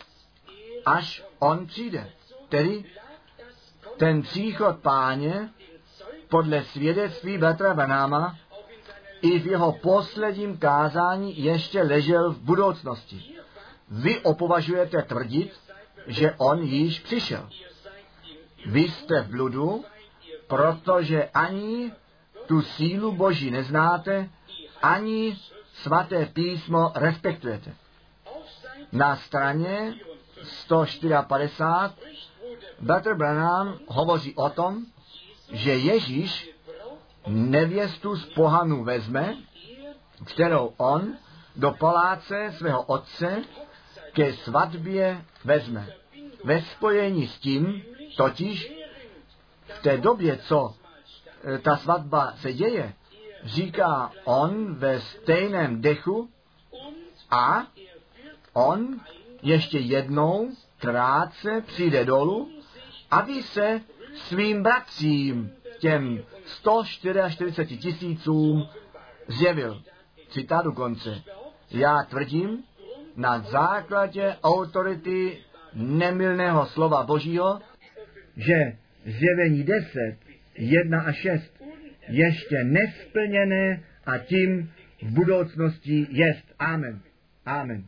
až on přijde. Tedy ten příchod Páně podle svědectví bratra Branhama i v jeho posledním kázání ještě ležel v budoucnosti. Vy opovažujete tvrdit, že on již přišel. Vy jste v bludu, protože ani tu sílu Boží neznáte, ani svaté písmo respektujete. Na straně sto padesát čtyři bratr Branham hovoří o tom, že Ježíš nevěstu z pohanu vezme, kterou on do paláce svého otce ke svatbě vezme. Ve spojení s tím, totiž v té době, co ta svatba se děje, říká on ve stejném dechu a on ještě jednou krátce přijde dolů, aby se svým bratřím, těm sto čtyřiačtyřiceti tisícům, zjevil. Citát u konce. Já tvrdím na základě autority nemylného slova Božího, že zjevení deset, jedna a šest ještě nesplněné a tím v budoucnosti jest. Amen. Amen.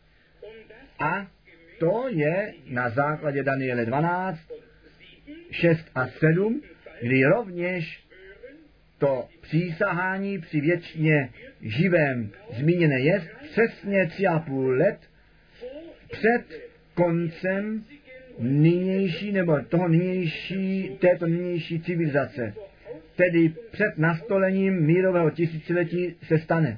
A to je na základě Daniele dvanáct, šest a sedm, kdy rovněž to přísahání při věčně živém zmíněné jest přesně tři a půl let před koncem nynější nebo toho nynější, této nynější civilizace. Tedy před nastolením mírového tisíciletí se stane.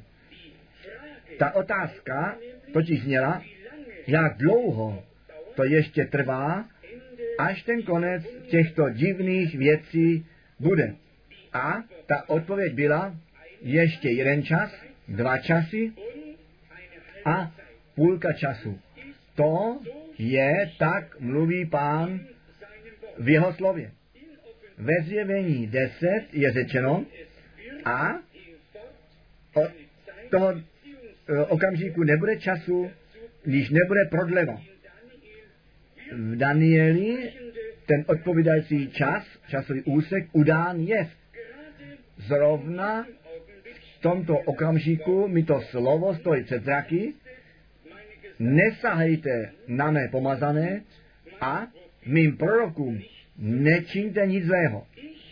Ta otázka totiž zněla, jak dlouho to ještě trvá, až ten konec těchto divných věcí bude. A ta odpověď byla ještě jeden čas, dva časy a půlka času. To je, tak mluví Pán v jeho slově. Ve zjevení deset je řečeno a od toho okamžiku nebude času, když nebude prodleva. V Danieli ten odpovídající čas, časový úsek udán je. Zrovna v tomto okamžiku mi to slovo stojí před zraky, nesahejte na mé pomazané a mým prorokům nečiňte nic zlého.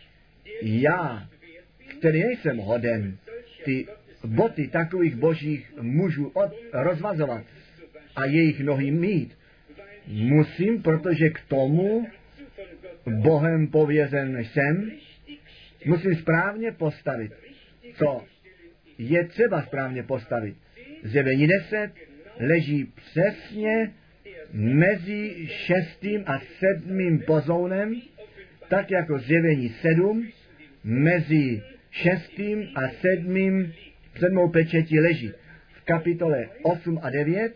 Já, který nejsem hoden ty boty takových božích mužů od, rozvazovat a jejich nohy mít, musím, protože k tomu Bohem pověřen jsem, musím správně postavit, co je třeba správně postavit. Zjevení deset leží přesně mezi šestým a sedmým pozounem, tak jako zjevení sedm mezi šestým a sedmým sedmou pečetí leží. V kapitole osm a devět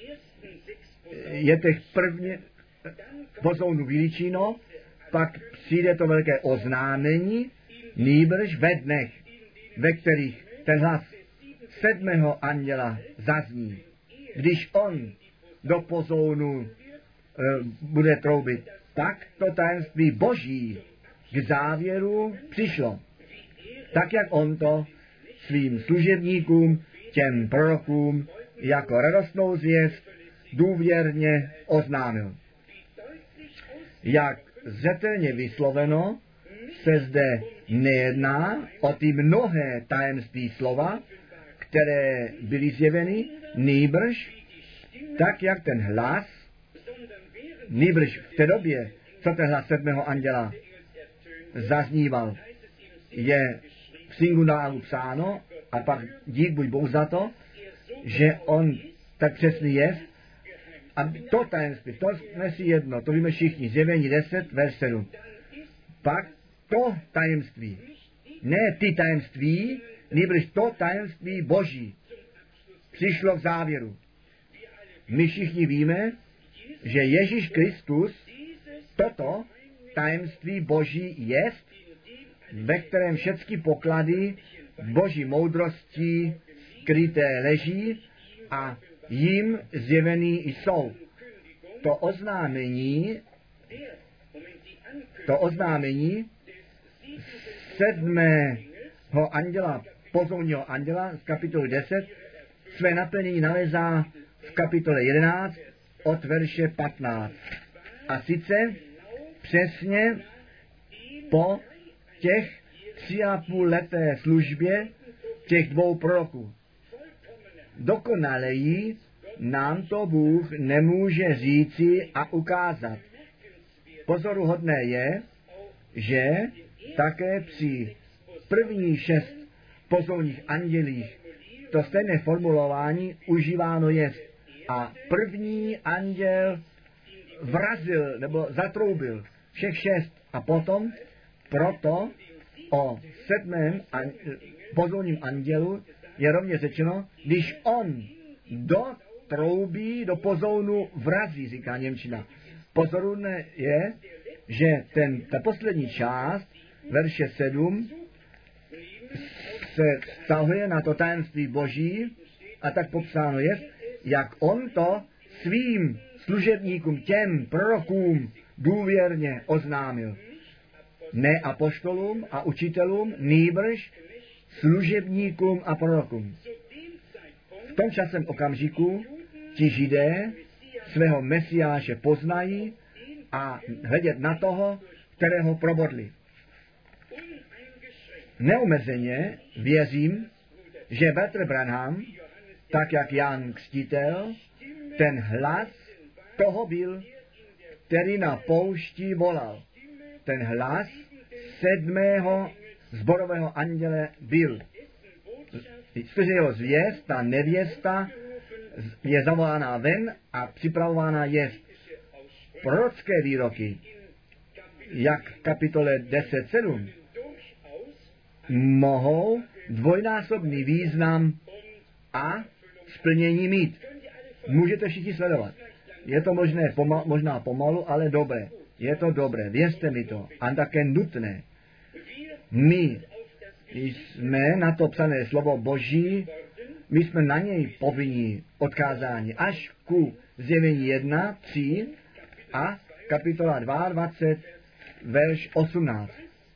je těch prvně pozounu vylíčeno, pak přijde to velké oznámení, nýbrž ve dnech, ve kterých ten hlas sedmého anděla zazní. Když on do pozounu e, bude troubit, tak to tajemství Boží k závěru přišlo. Tak, jak on to svým služebníkům, těm prorokům, jako radostnou zvěst důvěrně oznámil. Jak zřetelně vysloveno, se zde nejedná o ty mnohé tajemství slova, které byly zjeveny, nýbrž, tak jak ten hlas, nýbrž v té době, co ten hlas sedmého anděla zazníval, je v singuláru psáno, a pak dík buď Bohu za to, že on tak přesný je. A to tajemství, to jsme si jedno, to víme všichni, zjevení deset, verš sedm. Pak to tajemství, Ne ty tajemství, nýbrž to tajemství Boží přišlo k závěru. My všichni víme, že Ježíš Kristus toto tajemství Boží jest, ve kterém všechny poklady Boží moudrosti skryté leží a jim zjevený jsou. To oznámení, to oznámení sedmého anděla, pozorního anděla z kapitoly deset, své naplnění nalezá v kapitole jedenáct od verše patnáct. A sice přesně po těch tři a půl leté službě těch dvou proroků. Dokonaleji nám to Bůh nemůže říci a ukázat. Pozoruhodné je, že také při první šest pozorních andělích to stejné formulování užíváno je. A první anděl vrazil nebo zatroubil všech šest a potom proto o sedmém an, pozorním andělu je rovně řečeno, když on do troubí, do pozounu vrazí, říká němčina. Pozoruhodné je, že ten, ta poslední část, verše sedm, se vztahuje na to tajemství Boží a tak popsáno je, jak on to svým služebníkům, těm prorokům důvěrně oznámil. Ne apoštolům a učitelům, nýbrž služebníkům a prorokům. V tom časem okamžiku ti Židé svého Mesiáše poznají a hledět na toho, kterého probodli. Neomezeně věřím, že Bratr Branham, tak jak Jan Křtitel, ten hlas toho byl, který na poušti volal. Ten hlas sedmého zborového anděle byl. Skrze jeho zvěst, ta nevěsta je zavolána ven a připravována jest. Prorocké výroky, jak v kapitole deset sedm, mohou dvojnásobný význam a splnění mít. Můžete všichni sledovat. Je to možné, poma- možná pomalu, ale dobré. Je to dobré, věřte mi to. A také nutné. My jsme na to psané slovo Boží, my jsme na něj povinni odkázáni až ku zjevení jedna, tři a kapitola dvacet dva, verš osmnáct.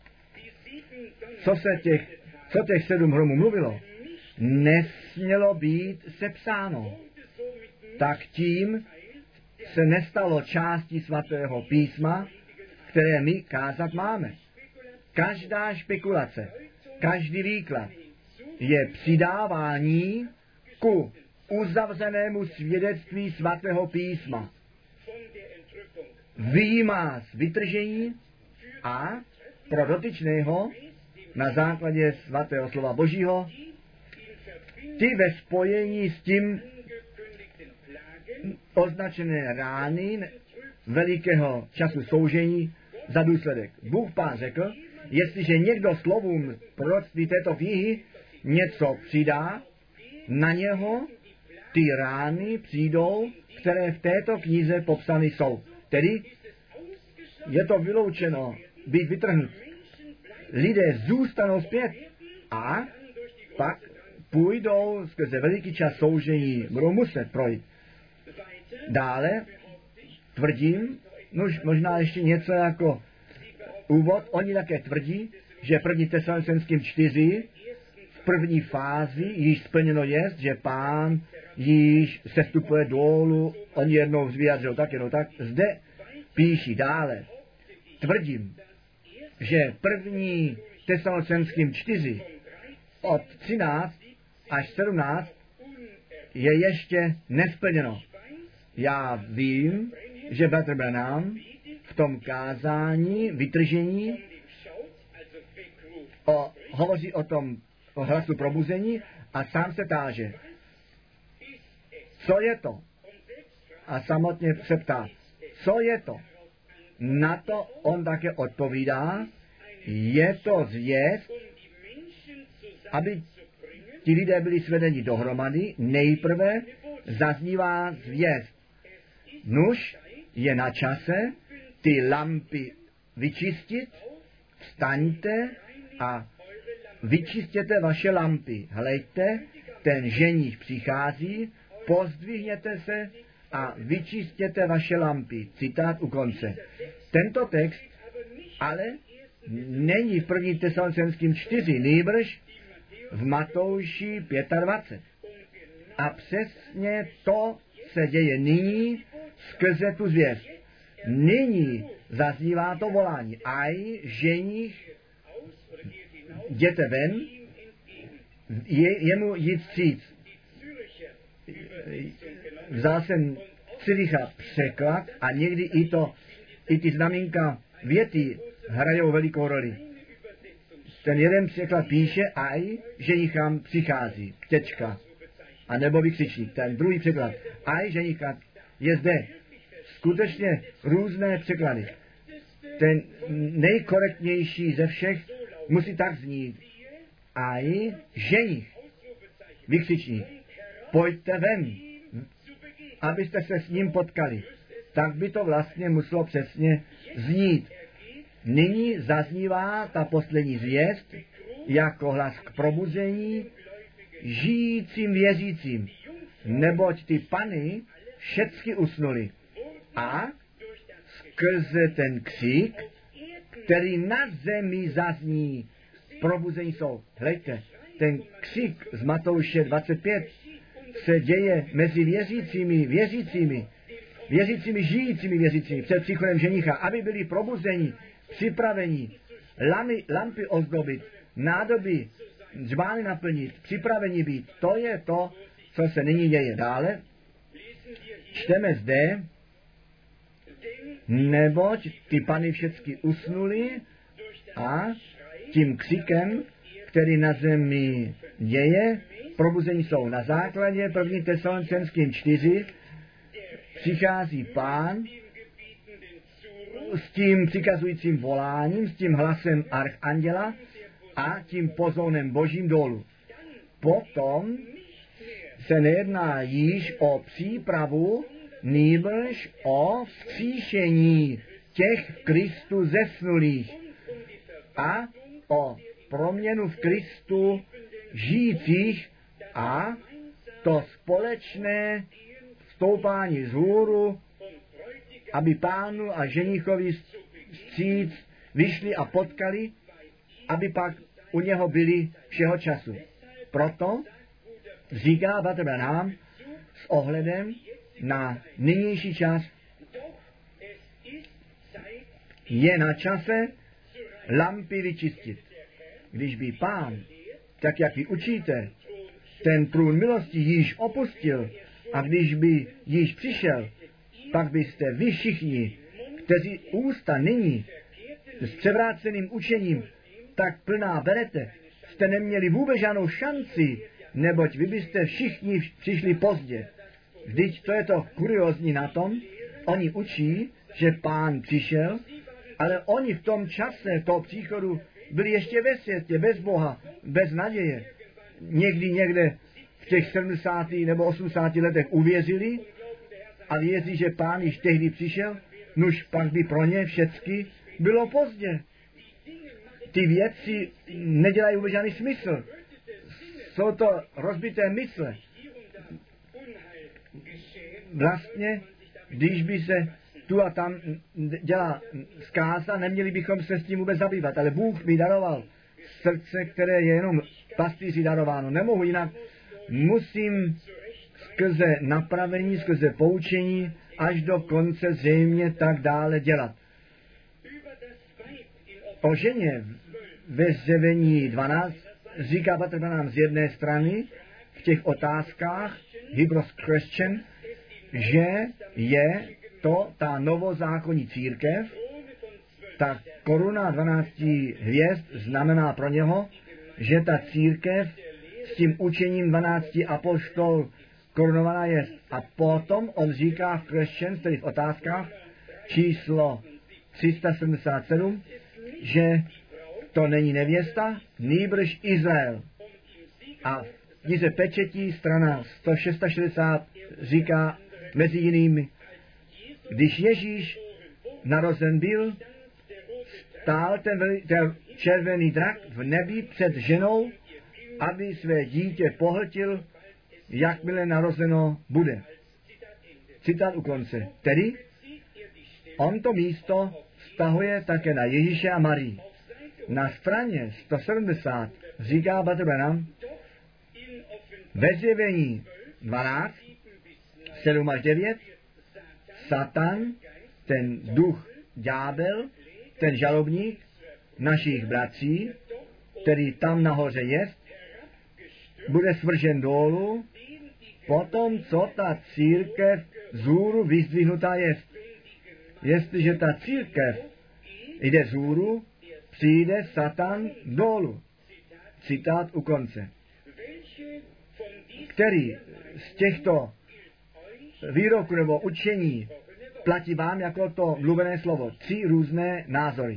Co se těch, co těch sedm hromů mluvilo, nesmělo být sepsáno. Tak tím se nestalo částí svatého písma, které my kázat máme. Každá špekulace, každý výklad je přidávání ku uzavřenému svědectví svatého písma. Vyjímá z vytržení a pro dotyčného na základě svatého slova Božího ty ve spojení s tím označené rány velikého času soužení za důsledek. Bůh Pán řekl, jestliže někdo slovům proroctví této knihy něco přidá, na něho ty rány přijdou, které v této knize popsány jsou. Tedy je to vyloučeno být vytrhnut. Lidé zůstanou zpět a pak půjdou skrze veliký čas soužení, budou muset projít. Dále tvrdím, no možná ještě něco jako úvod, oni také tvrdí, že první Tesalonickým čtyři v první fázi již splněno jest, že Pán již sestupuje dolů, oni jednou vyjadřují tak, jednou tak. Zde píší dále. Tvrdím, že první Tesalonickým čtyři od třináct až sedmnáct je ještě nesplněno. Já vím, že Bratr Branham v tom kázání, vytržení, o, hovoří o tom o hlasu probuzení a sám se táže. Co je to? A samotně se ptá, co je to? Na to on také odpovídá, je to zvěst aby ti lidé byli svedeni dohromady, nejprve zaznívá zvěst. Nuž je na čase ty lampy vyčistit, vstaňte a vyčistěte vaše lampy. Hlejte, ten ženich přichází, pozdvihněte se a vyčistěte vaše lampy. Citát u konce. Tento text ale není v první Tesalonickým čtyři, nýbrž v Matouši dvacet pět. A přesně to se děje nyní skrze tu zvěst. Nyní zaznívá to volání. Aj, ženich, jděte ven, je, jemu jít vstříc. Vzal jsem Cyricha překlad a někdy i to, i ty znamínka věty hrajou velikou roli. Ten jeden překlad píše, aj, ženichám přichází, tečka, a nebo vykřičník. Ten druhý překlad, aj, ženicha, je zde. Skutečně různé překlady. Ten nejkorektnější ze všech musí tak znít. Aj, ženich, vykřičník, pojďte ven, abyste se s ním potkali. Tak by to vlastně muselo přesně znít. Nyní zaznívá ta poslední zvěst jako hlas k probuzení žijícím věřícím, neboť ty pany všecky usnuli. A skrze ten křik, který na zemi zazní, probuzení jsou. Hleďte, ten křik z Matouše dvacet pět se děje mezi věřícími, věřícími, věřícími, žijícími věřícími před příchodem ženicha, aby byli probuzeni, připraveni, lamy, lampy ozdobit, nádoby, džbány naplnit, připraveni být. To je to, co se nyní děje. Dále čteme zde, neboť ty pany všecky usnuli a tím křikem, který na zemi děje, probuzení jsou. Na základě první Tesalonickým čtyři přichází Pán s tím přikazujícím voláním, s tím hlasem archanděla a tím pozónem božím dolů. Potom se nejedná již o přípravu, nýbrž o vzkříšení těch v Kristu zesnulých a o proměnu v Kristu žijících a to společné vstoupání z hůru, aby pánu a ženichovi vstříc vyšli a potkali, aby pak u něho byli všeho času. Proto říká bratr Branham s ohledem na nynější čas, je na čase lampy vyčistit. Když by Pán, tak jak vy učíte, ten trůn milosti již opustil a když by již přišel, pak byste vy všichni, kteří ústa nyní s převráceným učením tak plná berete, jste neměli vůbec žádnou šanci, neboť vy byste všichni přišli pozdě. Vždyť to je to kuriózní na tom, oni učí, že Pán přišel, ale oni v tom čase toho příchodu byli ještě ve světě, bez Boha, bez naděje. Někdy někde v těch sedmdesátých nebo osmdesátých letech uvěřili a věří, že Pán již tehdy přišel, nuž pak by pro ně všecky bylo pozdě. Ty věci nedělají vůbec žádný smysl. Jsou to rozbité mysle. Vlastně, když by se tu a tam dělá zkáza, neměli bychom se s tím vůbec zabývat. Ale Bůh mi daroval srdce, které je jenom pastýři darováno. Nemohu jinak. Musím skrze napravení, skrze poučení až do konce zřejmě tak dále dělat. O ženě ve Zjevení dvanáct říká bratr Branham z jedné strany v těch otázkách Hebrews Christian, že je to ta novozákonní církev, ta koruna dvanácti hvězd znamená pro něho, že ta církev s tím učením dvanácti apoštol korunovaná je. A potom on říká v Christian, tedy v otázkách číslo tři sta sedmdesát sedm, že to není nevěsta, nýbrž Izrael. A v knize Pečetí, strana sto šedesát šest, říká mezi jinými, když Ježíš narozen byl, stál ten, veli, ten červený drak v nebi před ženou, aby své dítě pohltil, jakmile narozeno bude. Citát u konce. Tedy on to místo vztahuje také na Ježíše a Marii. Na straně sto sedmdesát říká Brother Branham, ve Zjevení dvanáct, sedm až devět, Satan, ten duch ďábel, ten žalobník našich bratří, který tam nahoře jest, bude svržen dolů, potom, co ta církev zůru vyzdvihnutá jest. Jestliže ta církev jde zůru, přijde Satan dolů. Citát u konce. Který z těchto výroků nebo učení platí vám jako to mluvené slovo? Tři různé názory.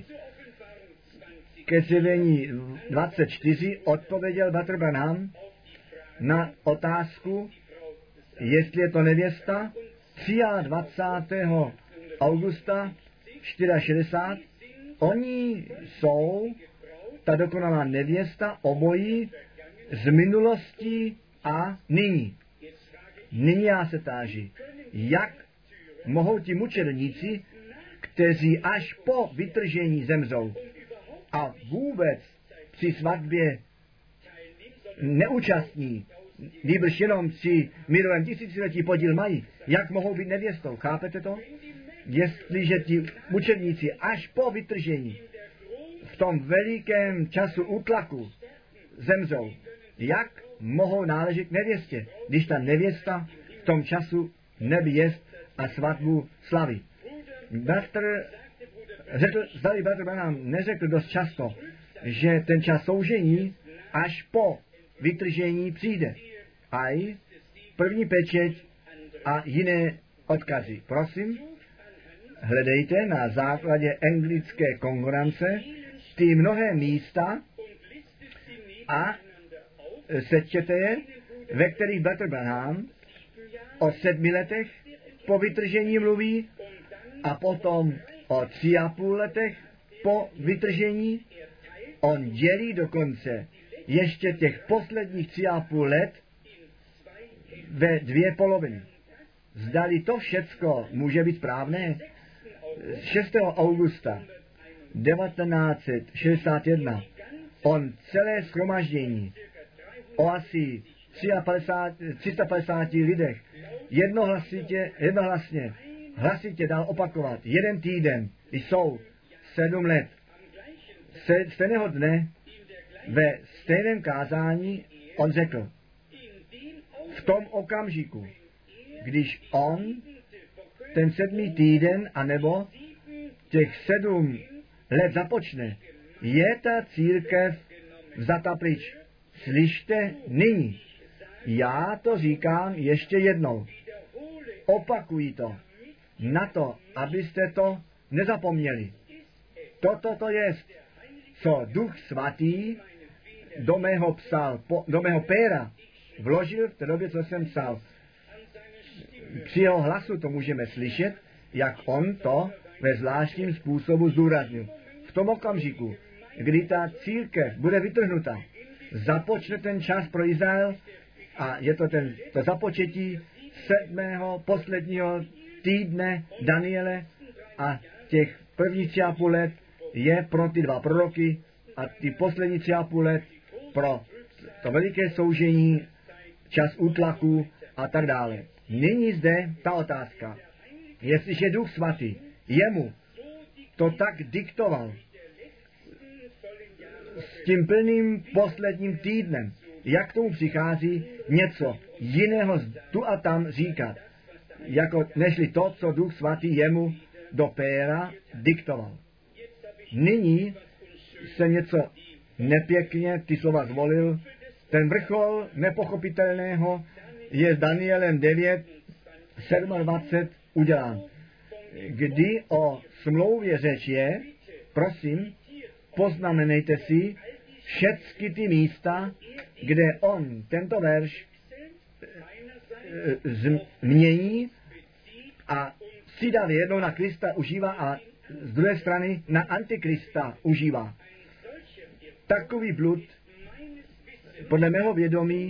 Ke Zjevení dvacet čtyři odpověděl Brother Branham na otázku, jestli je to nevěsta, dvacátého třetího augusta šedesát čtyři, oni jsou ta dokonalá nevěsta obojí z minulosti a nyní. Nyní já se táži, jak mohou ti mučedníci, kteří až po vytržení zemřou a vůbec při svatbě neúčastní, nýbrž jenom při mírovém tisíciletí podíl mají, jak mohou být nevěstou? Chápete to? Jestliže ti mučedníci až po vytržení v tom velikém času útlaku zemřou, jak mohou náležet k nevěstě, když ta nevěsta v tom času nebi jest a svatbu slaví? Bratr řekl, zdali Brother Branham neřekl dost často, že ten čas soužení až po vytržení přijde. A i první pečeť a jiné odkazy. Prosím, hledejte na základě anglické konkurence ty mnohé místa a sečtěte je, ve kterých Brother Branham o sedmi letech po vytržení mluví a potom o tři a půl letech po vytržení. On dělí dokonce ještě těch posledních tři a půl let ve dvě poloviny. Zdali to všecko může být správné? šestého augusta devatenáct set šedesát jedna on celé shromaždění o asi tři sta padesáti lidech jednohlasitě, jednohlasně hlasitě dal opakovat. Jeden týden jsou sedm let. Se, stejného dne ve stejném kázání on řekl, v tom okamžiku, když on ten sedmý týden, anebo těch sedm let započne, je ta církev vzata pryč. Slyšte nyní. Já to říkám ještě jednou. Opakuji to. Na to, abyste to nezapomněli. Toto to jest, co Duch Svatý do mého psal, po, do mého péra vložil v té době, co jsem psal. Při jeho hlasu to můžeme slyšet, jak on to ve zvláštním způsobu zdůraznil. V tom okamžiku, kdy ta církev bude vytrhnuta, započne ten čas pro Izrael a je to ten, to započetí sedmého posledního týdne Daniele a těch prvních tři a půl let je pro ty dva proroky a ty poslední tři a půl let pro to veliké soužení, čas útlaku a tak dále. Nyní zde ta otázka. Jestliže Duch Svatý jemu to tak diktoval s tím plným posledním týdnem, jak tomu přichází něco jiného tu a tam říkat, jako nežli to, co Duch Svatý jemu do péra diktoval. Nyní se něco nepěkně ty slova zvolil. Ten vrchol nepochopitelného je s Danielem devět, dvacet sedm udělán. Kdy o smlouvě řeč je, prosím, poznamenejte si, všechny ty místa, kde on tento verš změní a střídavě jednou na Krista užívá a z druhé strany na Antikrista užívá. Takový blud podle mého vědomí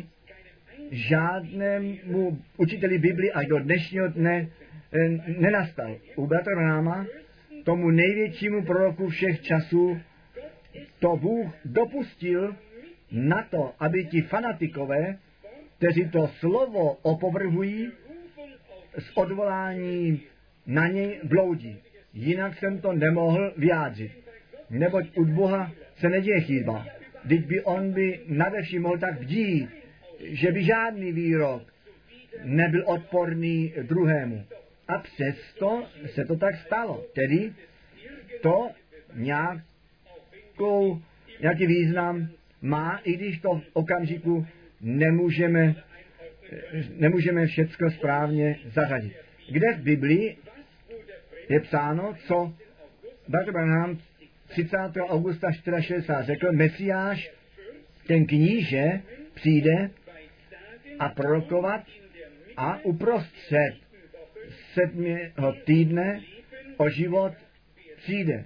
žádnému učiteli Bibli až do dnešního dne nenastal. U bratra Branhama, tomu největšímu proroku všech časů, to Bůh dopustil na to, aby ti fanatikové, kteří to slovo opovrhují, s odvoláním na něj bloudí. Jinak jsem to nemohl vyjádřit. Neboť u Boha se neděje chyba. Vždyť by on by nadevším mohl tak bdít, že by žádný výrok nebyl odporný druhému. A přesto se to tak stalo. Tedy to nějakou, nějaký význam má, i když to v okamžiku nemůžeme, nemůžeme všecko správně zařadit. Kde v Biblii je psáno, co bratr Branham třicátého augusta šedesát čtyři řekl, Mesiáš, ten kníže, přijde a prorokovat a uprostřed sedmého týdne o život přijde.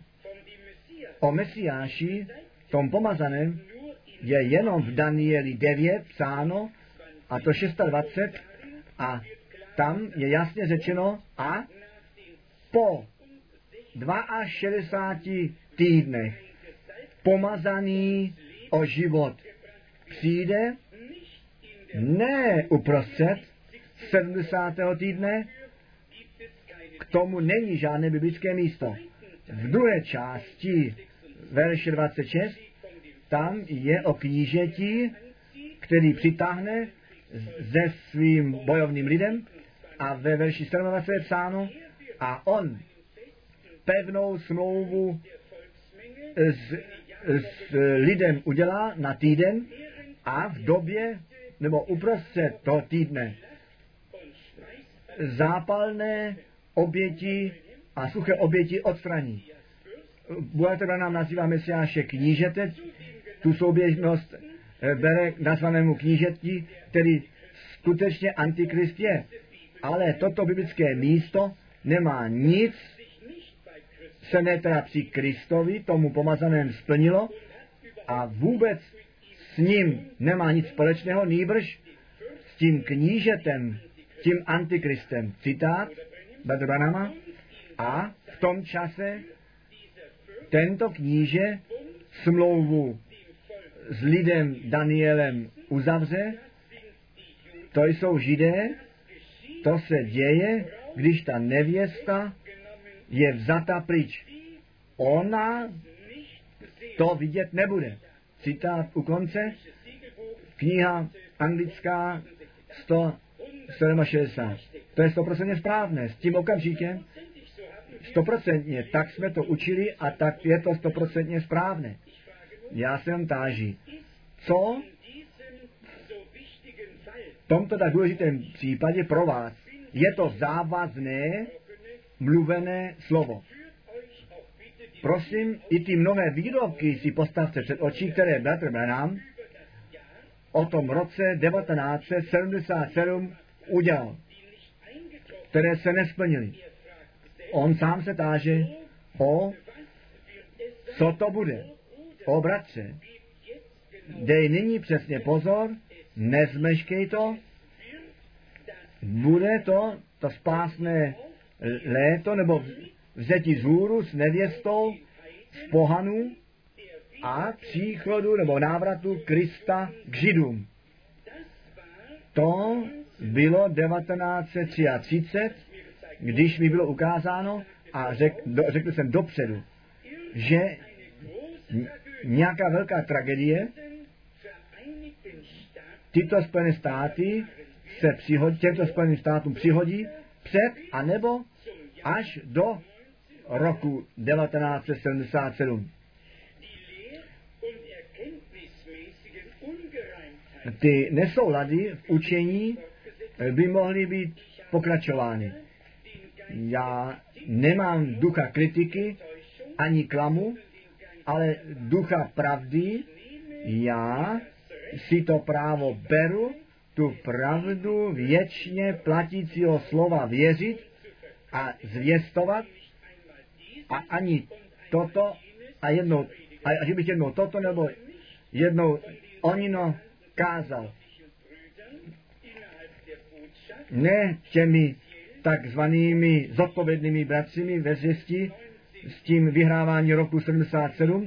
O Mesiáši, tom pomazaném, je jenom v Danieli devět psáno, a to dvacet šest, a tam je jasně řečeno, a po šedesáti dvou týdnech pomazaný o život přijde, ne uprostřed sedmdesátého týdne, k tomu není žádné biblické místo. V druhé části verše dvacet šest, tam je o knížeti, který přitáhne se svým bojovným lidem, a ve verši dvacet sedm je psáno, a on pevnou smlouvu s, s lidem udělá na týden a v době nebo uprostřed toho týdne zápalné oběti a suché oběti odstraní. Bratr nám nazývá Mesiáše knížete, tu souběžnost bere nazvanému knížeti, který skutečně antikrist je. Ale toto biblické místo nemá nic, se ne teda při Kristovi, tomu pomazaném splnilo, a vůbec s ním nemá nic společného, nýbrž s tím knížetem, tím antikristem. Citát bratra Branhama, a v tom čase tento kníže smlouvu s lidem Danielem uzavře, to jsou Židé, to se děje, když ta nevěsta je vzata pryč. Ona to vidět nebude. Citát u konce, kniha anglická sto šedesát sedm. To je stoprocentně správné. S tím okamžikem stoprocentně, tak jsme to učili a tak je to stoprocentně správné. Já se jen táží, co v tomto tak důležitém případě pro vás je to závazné mluvené slovo. Prosím, i ty mnohé výroky si postavte před oči, které bratr Branham o tom roce devatenáct set sedmdesát sedm udělal, které se nesplnily. On sám se táže, o co to bude. O bratře, dej nyní přesně pozor, nezmeškej to, bude to, to spásné léto, nebo vzetí z hůru s nevěstou, z pohanů a příchodu nebo návratu Krista k Židům. To bylo devatenáct set třicet tři, když mi bylo ukázáno a řek, do, řekl jsem dopředu, že nějaká velká tragédie, tyto Spojené státy se přihodí, těmto Spojeným státům přihodí před a nebo až do roku devatenáct set sedmdesát sedm. Ty nesoulady v učení by mohly být pokračovány. Já nemám ducha kritiky ani klamu, ale ducha pravdy, Já si to právo beru, tu pravdu věčně platícího slova věřit a zvěstovat a ani toto a jednou, a, a že bych jednou toto nebo jednou onino kázal. Ne těmi takzvanými zodpovědnými bratřimi ve zvěstí s tím vyhrávání roku sedmdesát sedm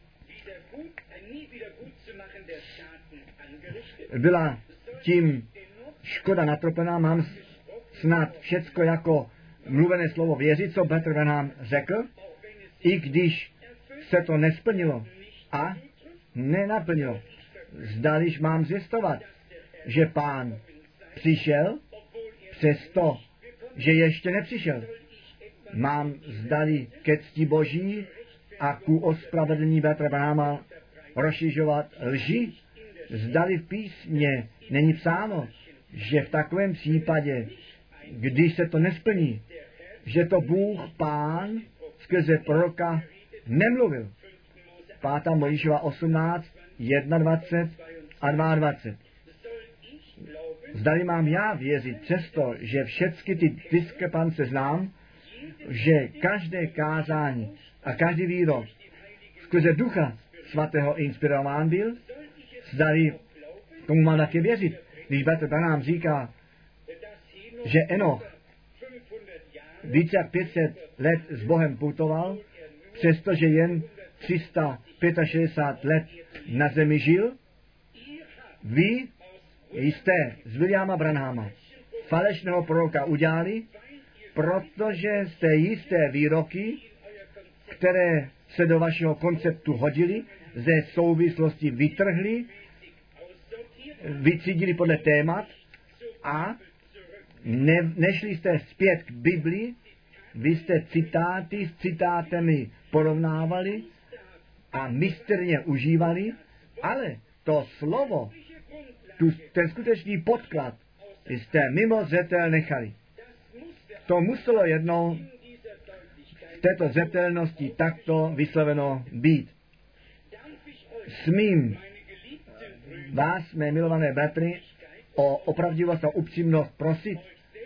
byla tím škoda natropená, mám snad všecko jako mluvené slovo věřit, co Bratr Branham řekl, i když se to nesplnilo a nenaplnilo. Zdališ mám zvěstovat, že Pán přišel, přesto, že ještě nepřišel. Mám zdali ke cti Boží a ku ospravedlnění Bratra Branhama rozšiřovat lži. Zdali v písmě není psáno, že v takovém případě, když se to nesplní, že to Bůh Pán skrze proroka nemluvil. pátá Mojžíšova osmnáct, dvacet jedna a dvacet dva. Zdali mám já věřit, přesto, že všechny ty diskrepance znám, že každé kázání a každý výrok skrze Ducha Svatého inspirován byl, zdali tomu mám taky věřit. Když Bratr Branham říká, že Enoch více jak pět set let s Bohem putoval, přestože jen tři sta šedesát pět let na zemi žil, vy jste z Williama Branhama falešného proroka udělali, protože jste jisté výroky, které se do vašeho konceptu hodili, ze souvislosti vytrhli, vycídili podle témat a ne, nešli jste zpět k Biblii, vy jste citáty s citátemi porovnávali a mistrně užívali, ale to slovo, tu, ten skutečný podklad jste mimo zřetel nechali. To muselo jednou v této zřetelnosti takto vysloveno být. Smím vás, mé milované bratry, o opravdivost a upřímnost prosit,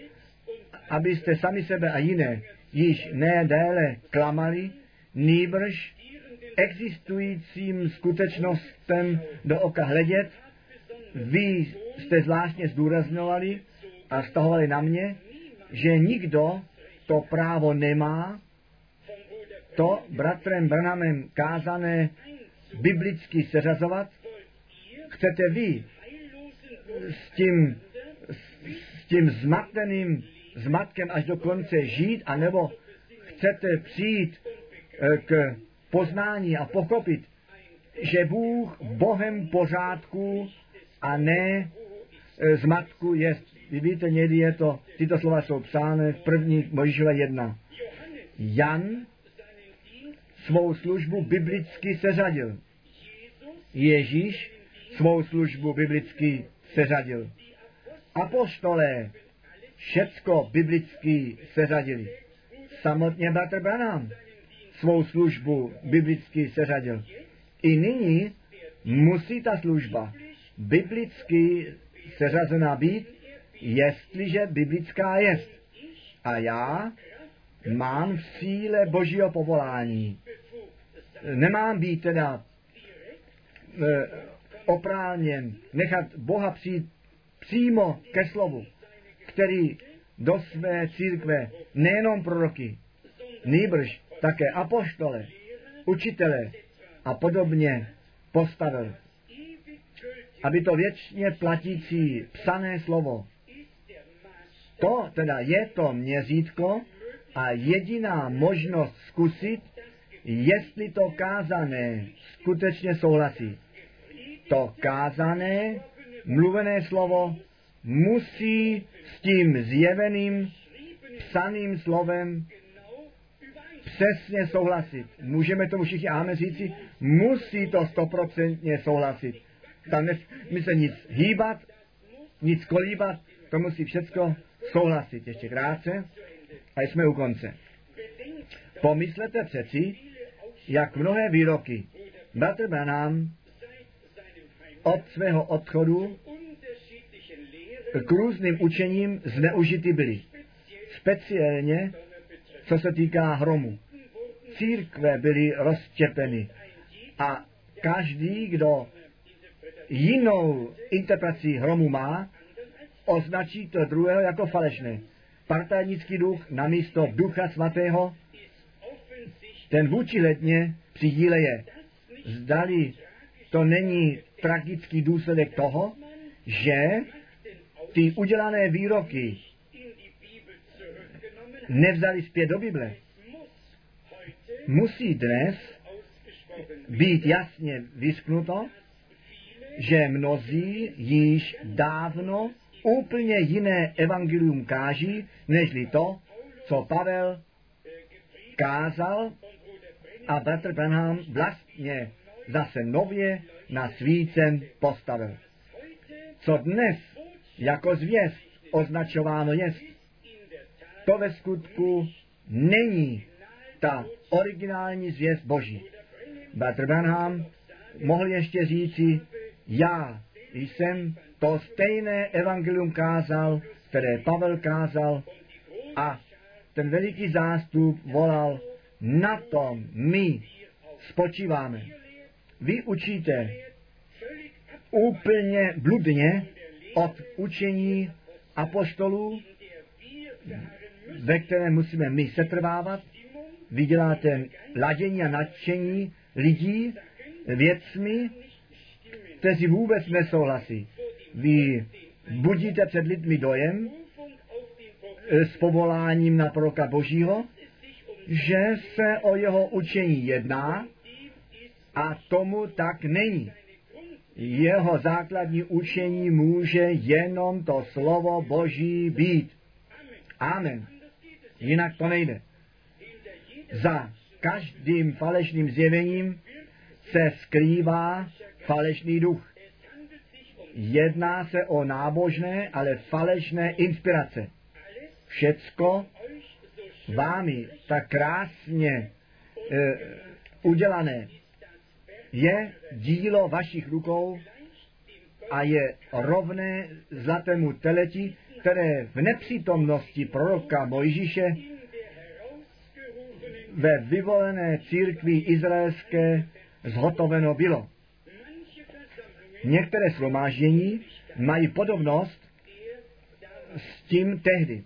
abyste sami sebe a jiné již ne déle klamali, nýbrž existujícím skutečnostem do oka hledět. Vy jste zvláštně zdůrazňovali a vztahovali na mě, že nikdo to právo nemá, to bratrem Branhamem kázané biblicky seřazovat. Chcete vy s tím, s tím zmateným zmatkem až do konce žít, anebo chcete přijít k poznání a pochopit, že Bůh Bohem pořádku a ne zmatku je. Vy víte, někdy je to, tyto slova jsou psány v první Mojžíšova jedna. Jan svou službu biblicky seřadil. Ježíš svou službu biblicky seřadil. Apoštolé všecko biblicky seřadili. Samotně Bratr Branham svou službu biblicky seřadil. I nyní musí ta služba biblicky seřazená být, jestliže biblická jest. A já mám v síle Božího povolání. Nemám být teda e, oprávněn nechat Boha přijít přímo ke slovu, který do své církve nejenom proroky, nýbrž také apoštole, učitele a podobně postavil. Aby to věčně platící psané slovo, to teda je to měřítko a jediná možnost zkusit, jestli to kázané skutečně souhlasí. To kázané, mluvené slovo musí s tím zjeveným, psaným slovem přesně souhlasit. Můžeme tomu všichni ámen říci? Musí to stoprocentně souhlasit. Tam nesmí se nic hýbat, nic kolíbat, to musí všecko souhlasit. Ještě krátce a jsme u konce. Pomyslete přeci, jak mnohé výroky Bratr Branham od svého odchodu k různým učením zneužity byly. Speciálně, co se týká hromu. Církve byly rozštěpeny a každý, kdo jinou interpretaci hromu má, označí to druhého jako falešné. Partajnický duch namísto ducha svatého, ten vůči letně při díle je. Zdali to není tragický důsledek toho, že ty udělané výroky nevzali zpět do Bible. Musí dnes být jasně vysknuto, že mnozí již dávno úplně jiné evangelium káží, nežli to, co Pavel kázal a bratr Branham vlastně zase nově na svícen postavil. Co dnes jako zvěst označováno je, to ve skutku není ta originální zvěst Boží. Bratr Branham mohl ještě říci, já jsem to stejné evangelium kázal, které Pavel kázal, a ten veliký zástup volal, na tom my spočíváme. Vy učíte úplně bludně od učení apoštolů, ve kterém musíme my setrvávat. Vy děláte ladění a nadšení lidí věcmi, kteří vůbec nesouhlasí. Vy budíte před lidmi dojem s povoláním na proroka Božího, že se o jeho učení jedná, a tomu tak není. Jeho základní učení může jenom to slovo Boží být. Amen. Jinak to nejde. Za každým falešným zjevením se skrývá falešný duch. Jedná se o nábožné, ale falešné inspirace. Všecko vámi tak krásně e, udělané je dílo vašich rukou a je rovné zlatému teleti, které v nepřítomnosti proroka Mojžíše ve vyvolené církvi izraelské zhotoveno bylo. Některé shromáždění mají podobnost s tím tehdy.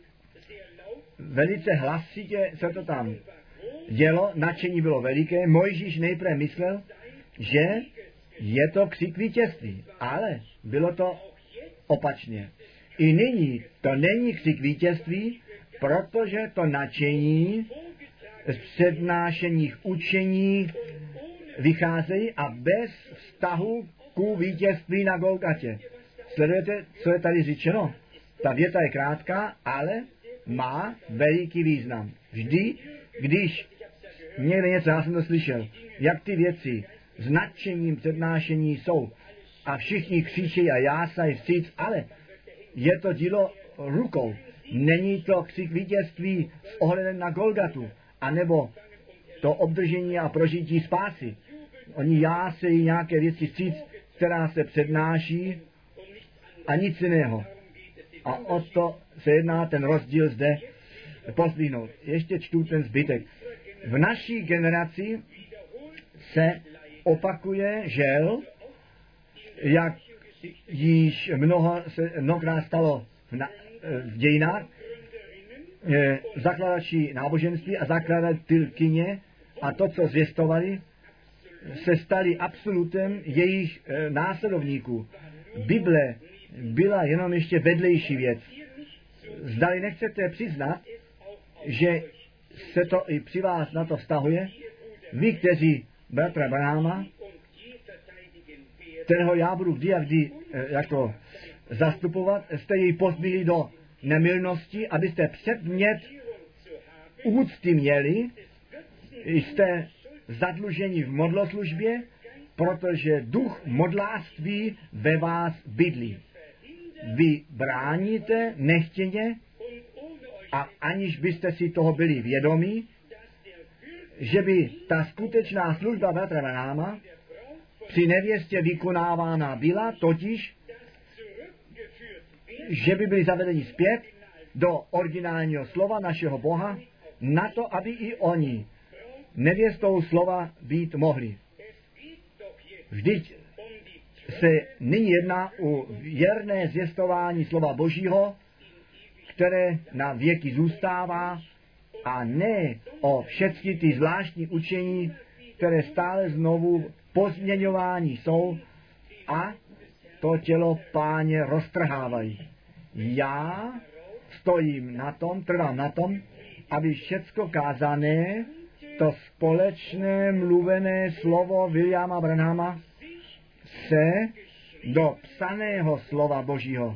Velice hlasitě se to tam dělo, nadšení bylo veliké. Mojžíš nejprve myslel, že je to křik vítězství, ale bylo to opačně. I nyní to není křik vítězství, protože to nadšení z přednášených učení vycházejí a bez vztahu ku vítězství na Golgatě. Sledujete, co je tady řečeno? Ta věta je krátká, ale má veliký význam. Vždy, když někde něco, já jsem to slyšel, jak ty věci s nadšením přednášení jsou a všichni křičí a jásají vstříc, ale je to dílo rukou. Není to křik vítězství s ohledem na Golgatu, anebo to obdržení a prožití spásy. Oni jásejí nějaké věci vstříc, která se přednáší a nic jiného. A o to se jedná ten rozdíl zde pozdvihnout. Ještě čtu ten zbytek. V naší generaci se opakuje žel, jak již mnoho se mnohokrát stalo v, na, v dějinách, eh, zakladači náboženství a zakladatelkyně a to, co zvěstovali, se stali absolutem jejich eh, následovníků. Bible byla jenom ještě vedlejší věc. Zdali nechcete přiznat, že se to i při vás na to vztahuje, vy, kteří bratra Branhama, kterého já budu kdy a kdy eh, jako zastupovat, jste jej pozbili do nemilnosti, abyste předmět úcty měli, jste zadluženi v modloslužbě, protože duch modlářství ve vás bydlí. Vy bráníte nechtěně a aniž byste si toho byli vědomí, že by ta skutečná služba bratra Branhama při nevěstě vykonávána byla, totiž, že by byli zavedeni zpět do originálního slova našeho Boha, na to, aby i oni nevěstou slova být mohli. Vždyť se nyní jedná o věrné zvěstování slova Božího, které na věky zůstává, a ne o všechny ty zvláštní učení, které stále znovu pozměňování jsou a to tělo Páně roztrhávají. Já stojím na tom, trvám na tom, aby všecko kázané, to společné mluvené slovo Williama Branhama se do psaného slova Božího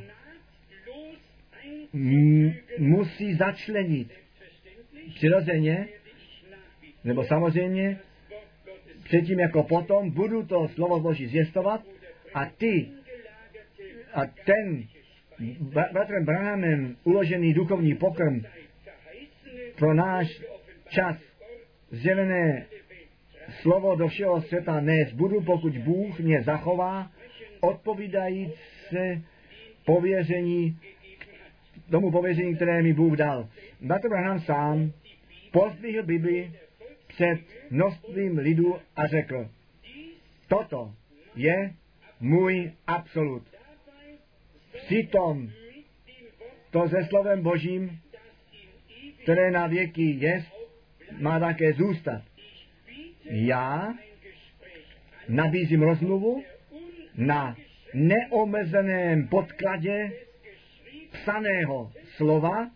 m- musí začlenit. Přirozeně, nebo samozřejmě, předtím jako potom, budu to slovo Boží zvěstovat a ty a ten bratrem Branhamem uložený duchovní pokrm pro náš čas zjevené slovo do všeho světa nést budu, pokud Bůh mě zachová, odpovídající pověření, tomu pověření, které mi Bůh dal. Bratr Branham sám pozdvihl Bibli před množstvím lidu a řekl, toto je můj absolut. Přitom to se slovem Božím, které na věky je, má také zůstat. Já nabízím rozmluvu na neomezeném podkladě psaného slova,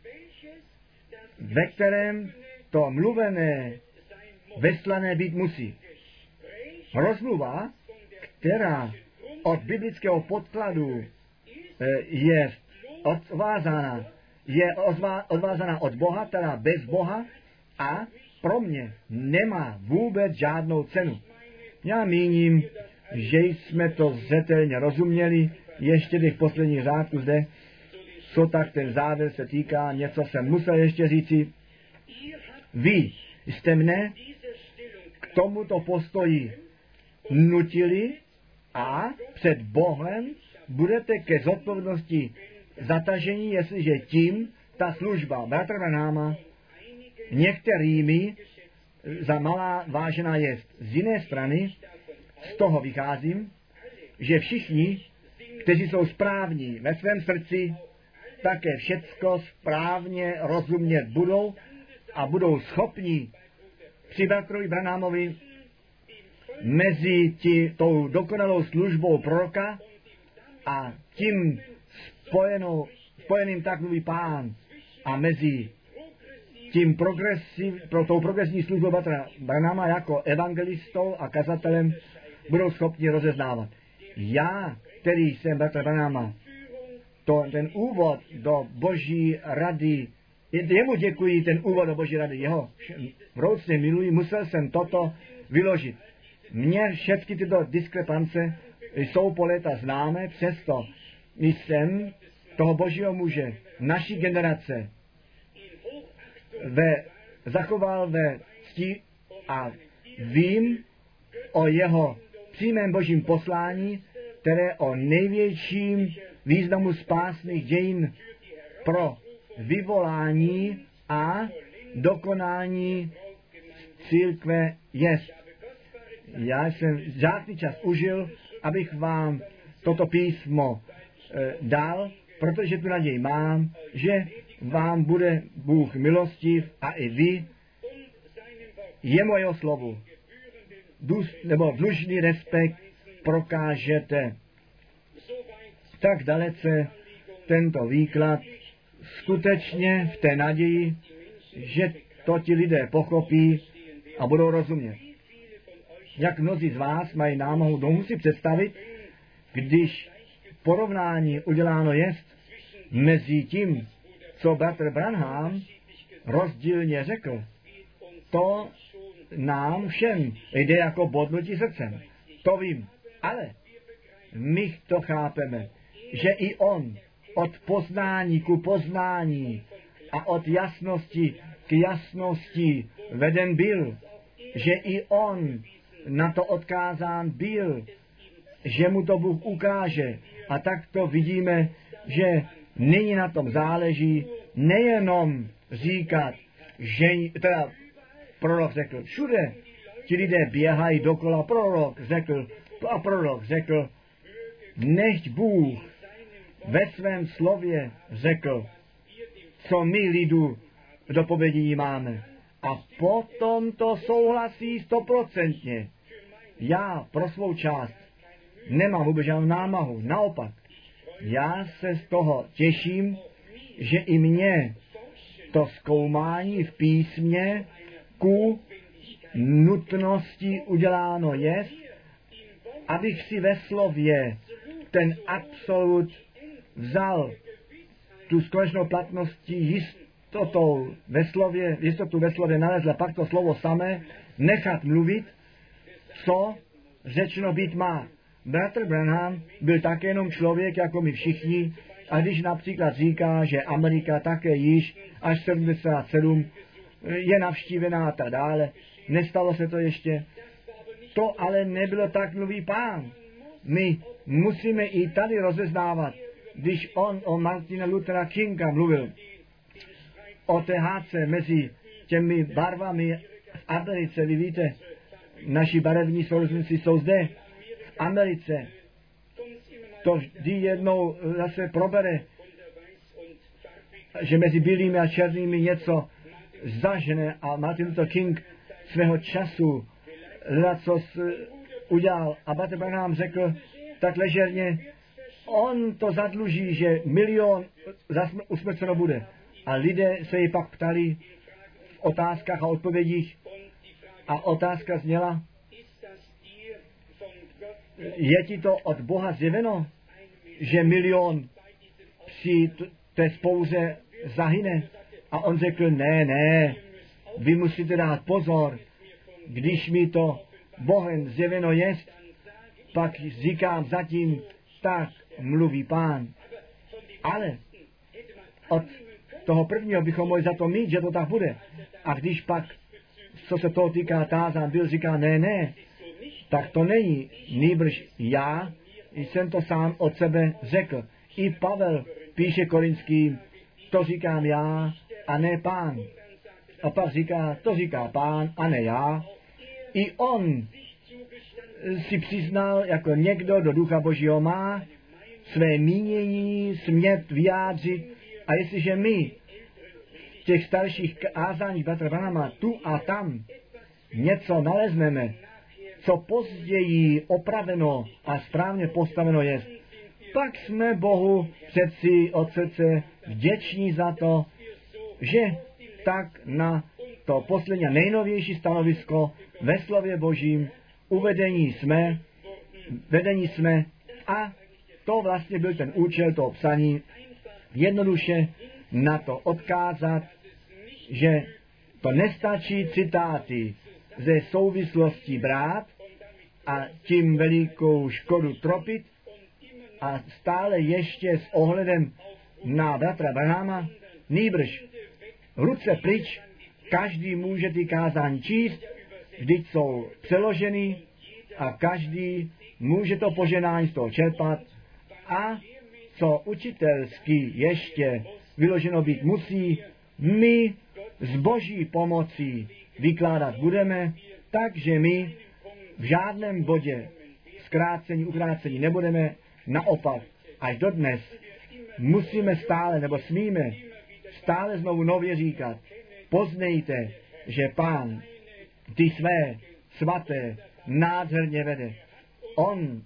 ve kterém to mluvené veslané být musí. Rozmluva, která od biblického podkladu je odvázána, je odvázána od Boha, teda bez Boha, a pro mě nemá vůbec žádnou cenu. Já míním, že jsme to zřetelně rozuměli, ještě těch posledních řádků zde, co tak ten závěr se týká, něco jsem musel ještě říci. Vy jste mne k tomuto postoji nutili a před Bohem budete ke zodpovědnosti zatažení, jestliže tím ta služba bratra Branhama některými za malá vážená jest. Z jiné strany z toho vycházím, že všichni, kteří jsou správní ve svém srdci, také všecko správně rozumět budou a budou schopni při bratrovi Branhamovi mezi tí, tou dokonalou službou proroka a tím spojenou, spojeným, tak mluví Pán, a mezi tím progresiv, pro tou progresní službou bratra Branhama jako evangelistou a kazatelem budou schopni rozeznávat. Já, který jsem bratra Branhama, to, ten úvod do Boží rady, jemu děkuji ten úvod do Boží rady, jeho vroucně miluji, musel jsem toto vyložit. Mně všechny tyto diskrepance jsou po léta známé, přesto jsem toho Božího muže, naší generace, ve, zachoval ve cti a vím o jeho přímém Božím poslání, které o největším významu spásných dějin pro vyvolání a dokonání církve jest. Já jsem žádný čas užil, abych vám toto písmo e, dal, protože tu naději mám, že vám bude Bůh milostiv a i vy jemu jeho slovu dus, nebo dlužný respekt prokážete. Tak dalece tento výklad skutečně v té naději, že to ti lidé pochopí a budou rozumět. Jak mnozí z vás mají námahu domů si představit, když porovnání uděláno jest mezi tím, co bratr Branham rozdílně řekl, to nám všem jde jako bodnutí srdcem. To vím. Ale my to chápeme, že i on od poznání ku poznání a od jasnosti k jasnosti veden byl, že i on na to odkázán byl, že mu to Bůh ukáže. A tak to vidíme, že nyní na tom záleží nejenom říkat, že teda prorok řekl, všude ti lidé běhají dokola, prorok řekl, a prorok řekl, nechť Bůh ve svém slově řekl, co my lidu dopovědí máme. A potom to souhlasí stoprocentně. Já pro svou část nemám vůbec žádnou námahu. Naopak, já se z toho těším, že i mě to zkoumání v písmě ku nutnosti uděláno je, abych si ve slově ten absolut vzal, tu konečnou platností jistotou ve slově, jistotu ve slově nalezla, pak to slovo samé nechat mluvit, co řečeno být má. Bratr Branham byl také jenom člověk, jako my všichni, a když například říká, že Amerika také již až sedmdesát sedm je navštívená a tak dále, nestalo se to ještě. To ale nebylo tak, mluví Pán. My musíme i tady rozeznávat, když on o Martina Luthera Kinga mluvil, o té hádce mezi těmi barvami v Americe, vy víte, naši barevní sourozenci jsou zde, v Americe. To vždy jednou zase probere, že mezi bílými a černými něco zažene a Martin Luther King svého času co udělal. A Bratr Branham řekl tak ležerně, on to zadluží, že milion usmrceno bude. A lidé se ji pak ptali v otázkách a odpovědích a otázka zněla, je ti to od Boha zjeveno, že milion při té spouze zahyne? A on řekl, ne, ne, vy musíte dát pozor, když mi to Bohem zjeveno jest, pak říkám zatím, tak mluví Pán. Ale od toho prvního bychom mohli za to mít, že to tak bude. A když pak, co se toho týká, tázán byl, říká, ne, ne, tak to není. Nýbrž já jsem to sám od sebe řekl. I Pavel píše Korinským, to říkám já a ne Pán. A pak říká, to říká Pán a ne já. I on si přiznal, jako někdo do Ducha Božího má své mínění, smět vyjádřit. A jestliže my v těch starších kázáních Bratra Branhama tu a tam něco nalezneme, co později opraveno a správně postaveno je, pak jsme Bohu přeci od srdce vděční za to, že tak na to poslední a nejnovější stanovisko ve slově Božím uvedení jsme, vedení jsme a to vlastně byl ten účel toho psaní, jednoduše na to odkázat, že to nestačí citáty ze souvislostí brát a tím velikou škodu tropit a stále ještě s ohledem na bratra Branhama, nýbrž ruce pryč, každý může ty kázání číst, vždyť jsou přeloženy a každý může to poženání z toho čerpat a co učitelsky ještě vyloženo být musí, my s Boží pomocí vykládat budeme, takže my v žádném bodě zkrácení, ukrácení nebudeme, naopak, až dodnes musíme stále, nebo smíme stále znovu nově říkat, poznejte, že Pán ty své svaté nádherně vede. On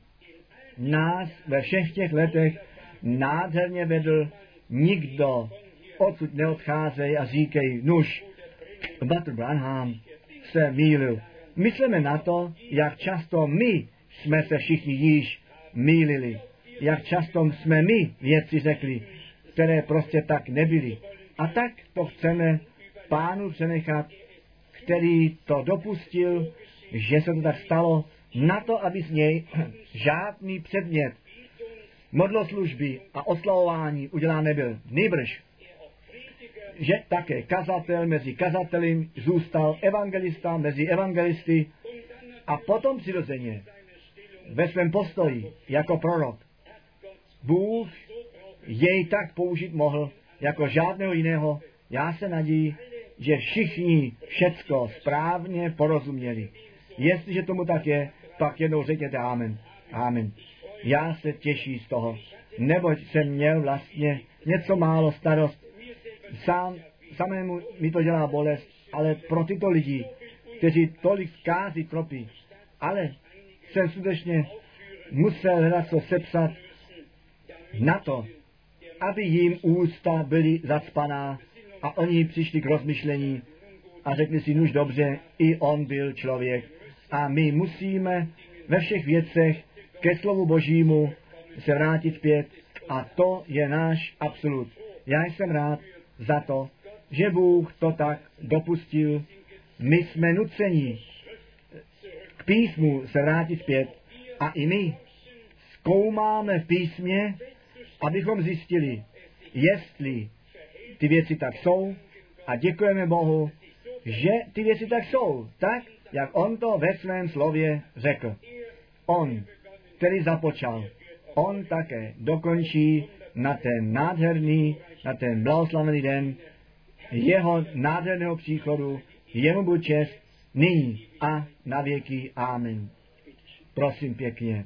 nás ve všech těch letech nádherně vedl, nikdo odsud neodcházej a říkej, nuž, Bratr Branham se mýlil. Myslíme na to, jak často my jsme se všichni již mýlili. Jak často jsme my věci řekli, které prostě tak nebyly. A tak to chceme Pánu přenechat, který to dopustil, že se to tak stalo, na to, aby z něj žádný předmět modloslužby a oslavování udělán nebyl. Nýbrž, že také kazatel mezi kazatelem zůstal evangelista mezi evangelisty A potom přirozeně ve svém postoji jako prorok Bůh jej tak použít mohl jako žádného jiného. Já se naději, že všichni všecko správně porozuměli. Jestliže tomu tak je, pak jednou řekněte amen. Amen. Já se těší z toho, neboť jsem měl vlastně něco málo starost. Sám, samému mi to dělá bolest, ale pro tyto lidi, kteří tolik zkází tropí, ale jsem skutečně musel hledat co sepsat na to, aby jim ústa byly zacpaná a oni přišli k rozmyšlení a řekli si, nuž dobře, i on byl člověk. A my musíme ve všech věcech ke slovu Božímu se vrátit zpět a to je náš absolut. Já jsem rád za to, že Bůh to tak dopustil. My jsme nuceni k písmu se vrátit zpět a i my zkoumáme v písmě, abychom zjistili, jestli ty věci tak jsou a děkujeme Bohu, že ty věci tak jsou, tak, jak on to ve svém slově řekl. On, který započal, on také dokončí na ten nádherný, na ten blahoslavený den jeho nádherného příchodu, jemu buď čest, nyní a na věky. Amen. Prosím pěkně.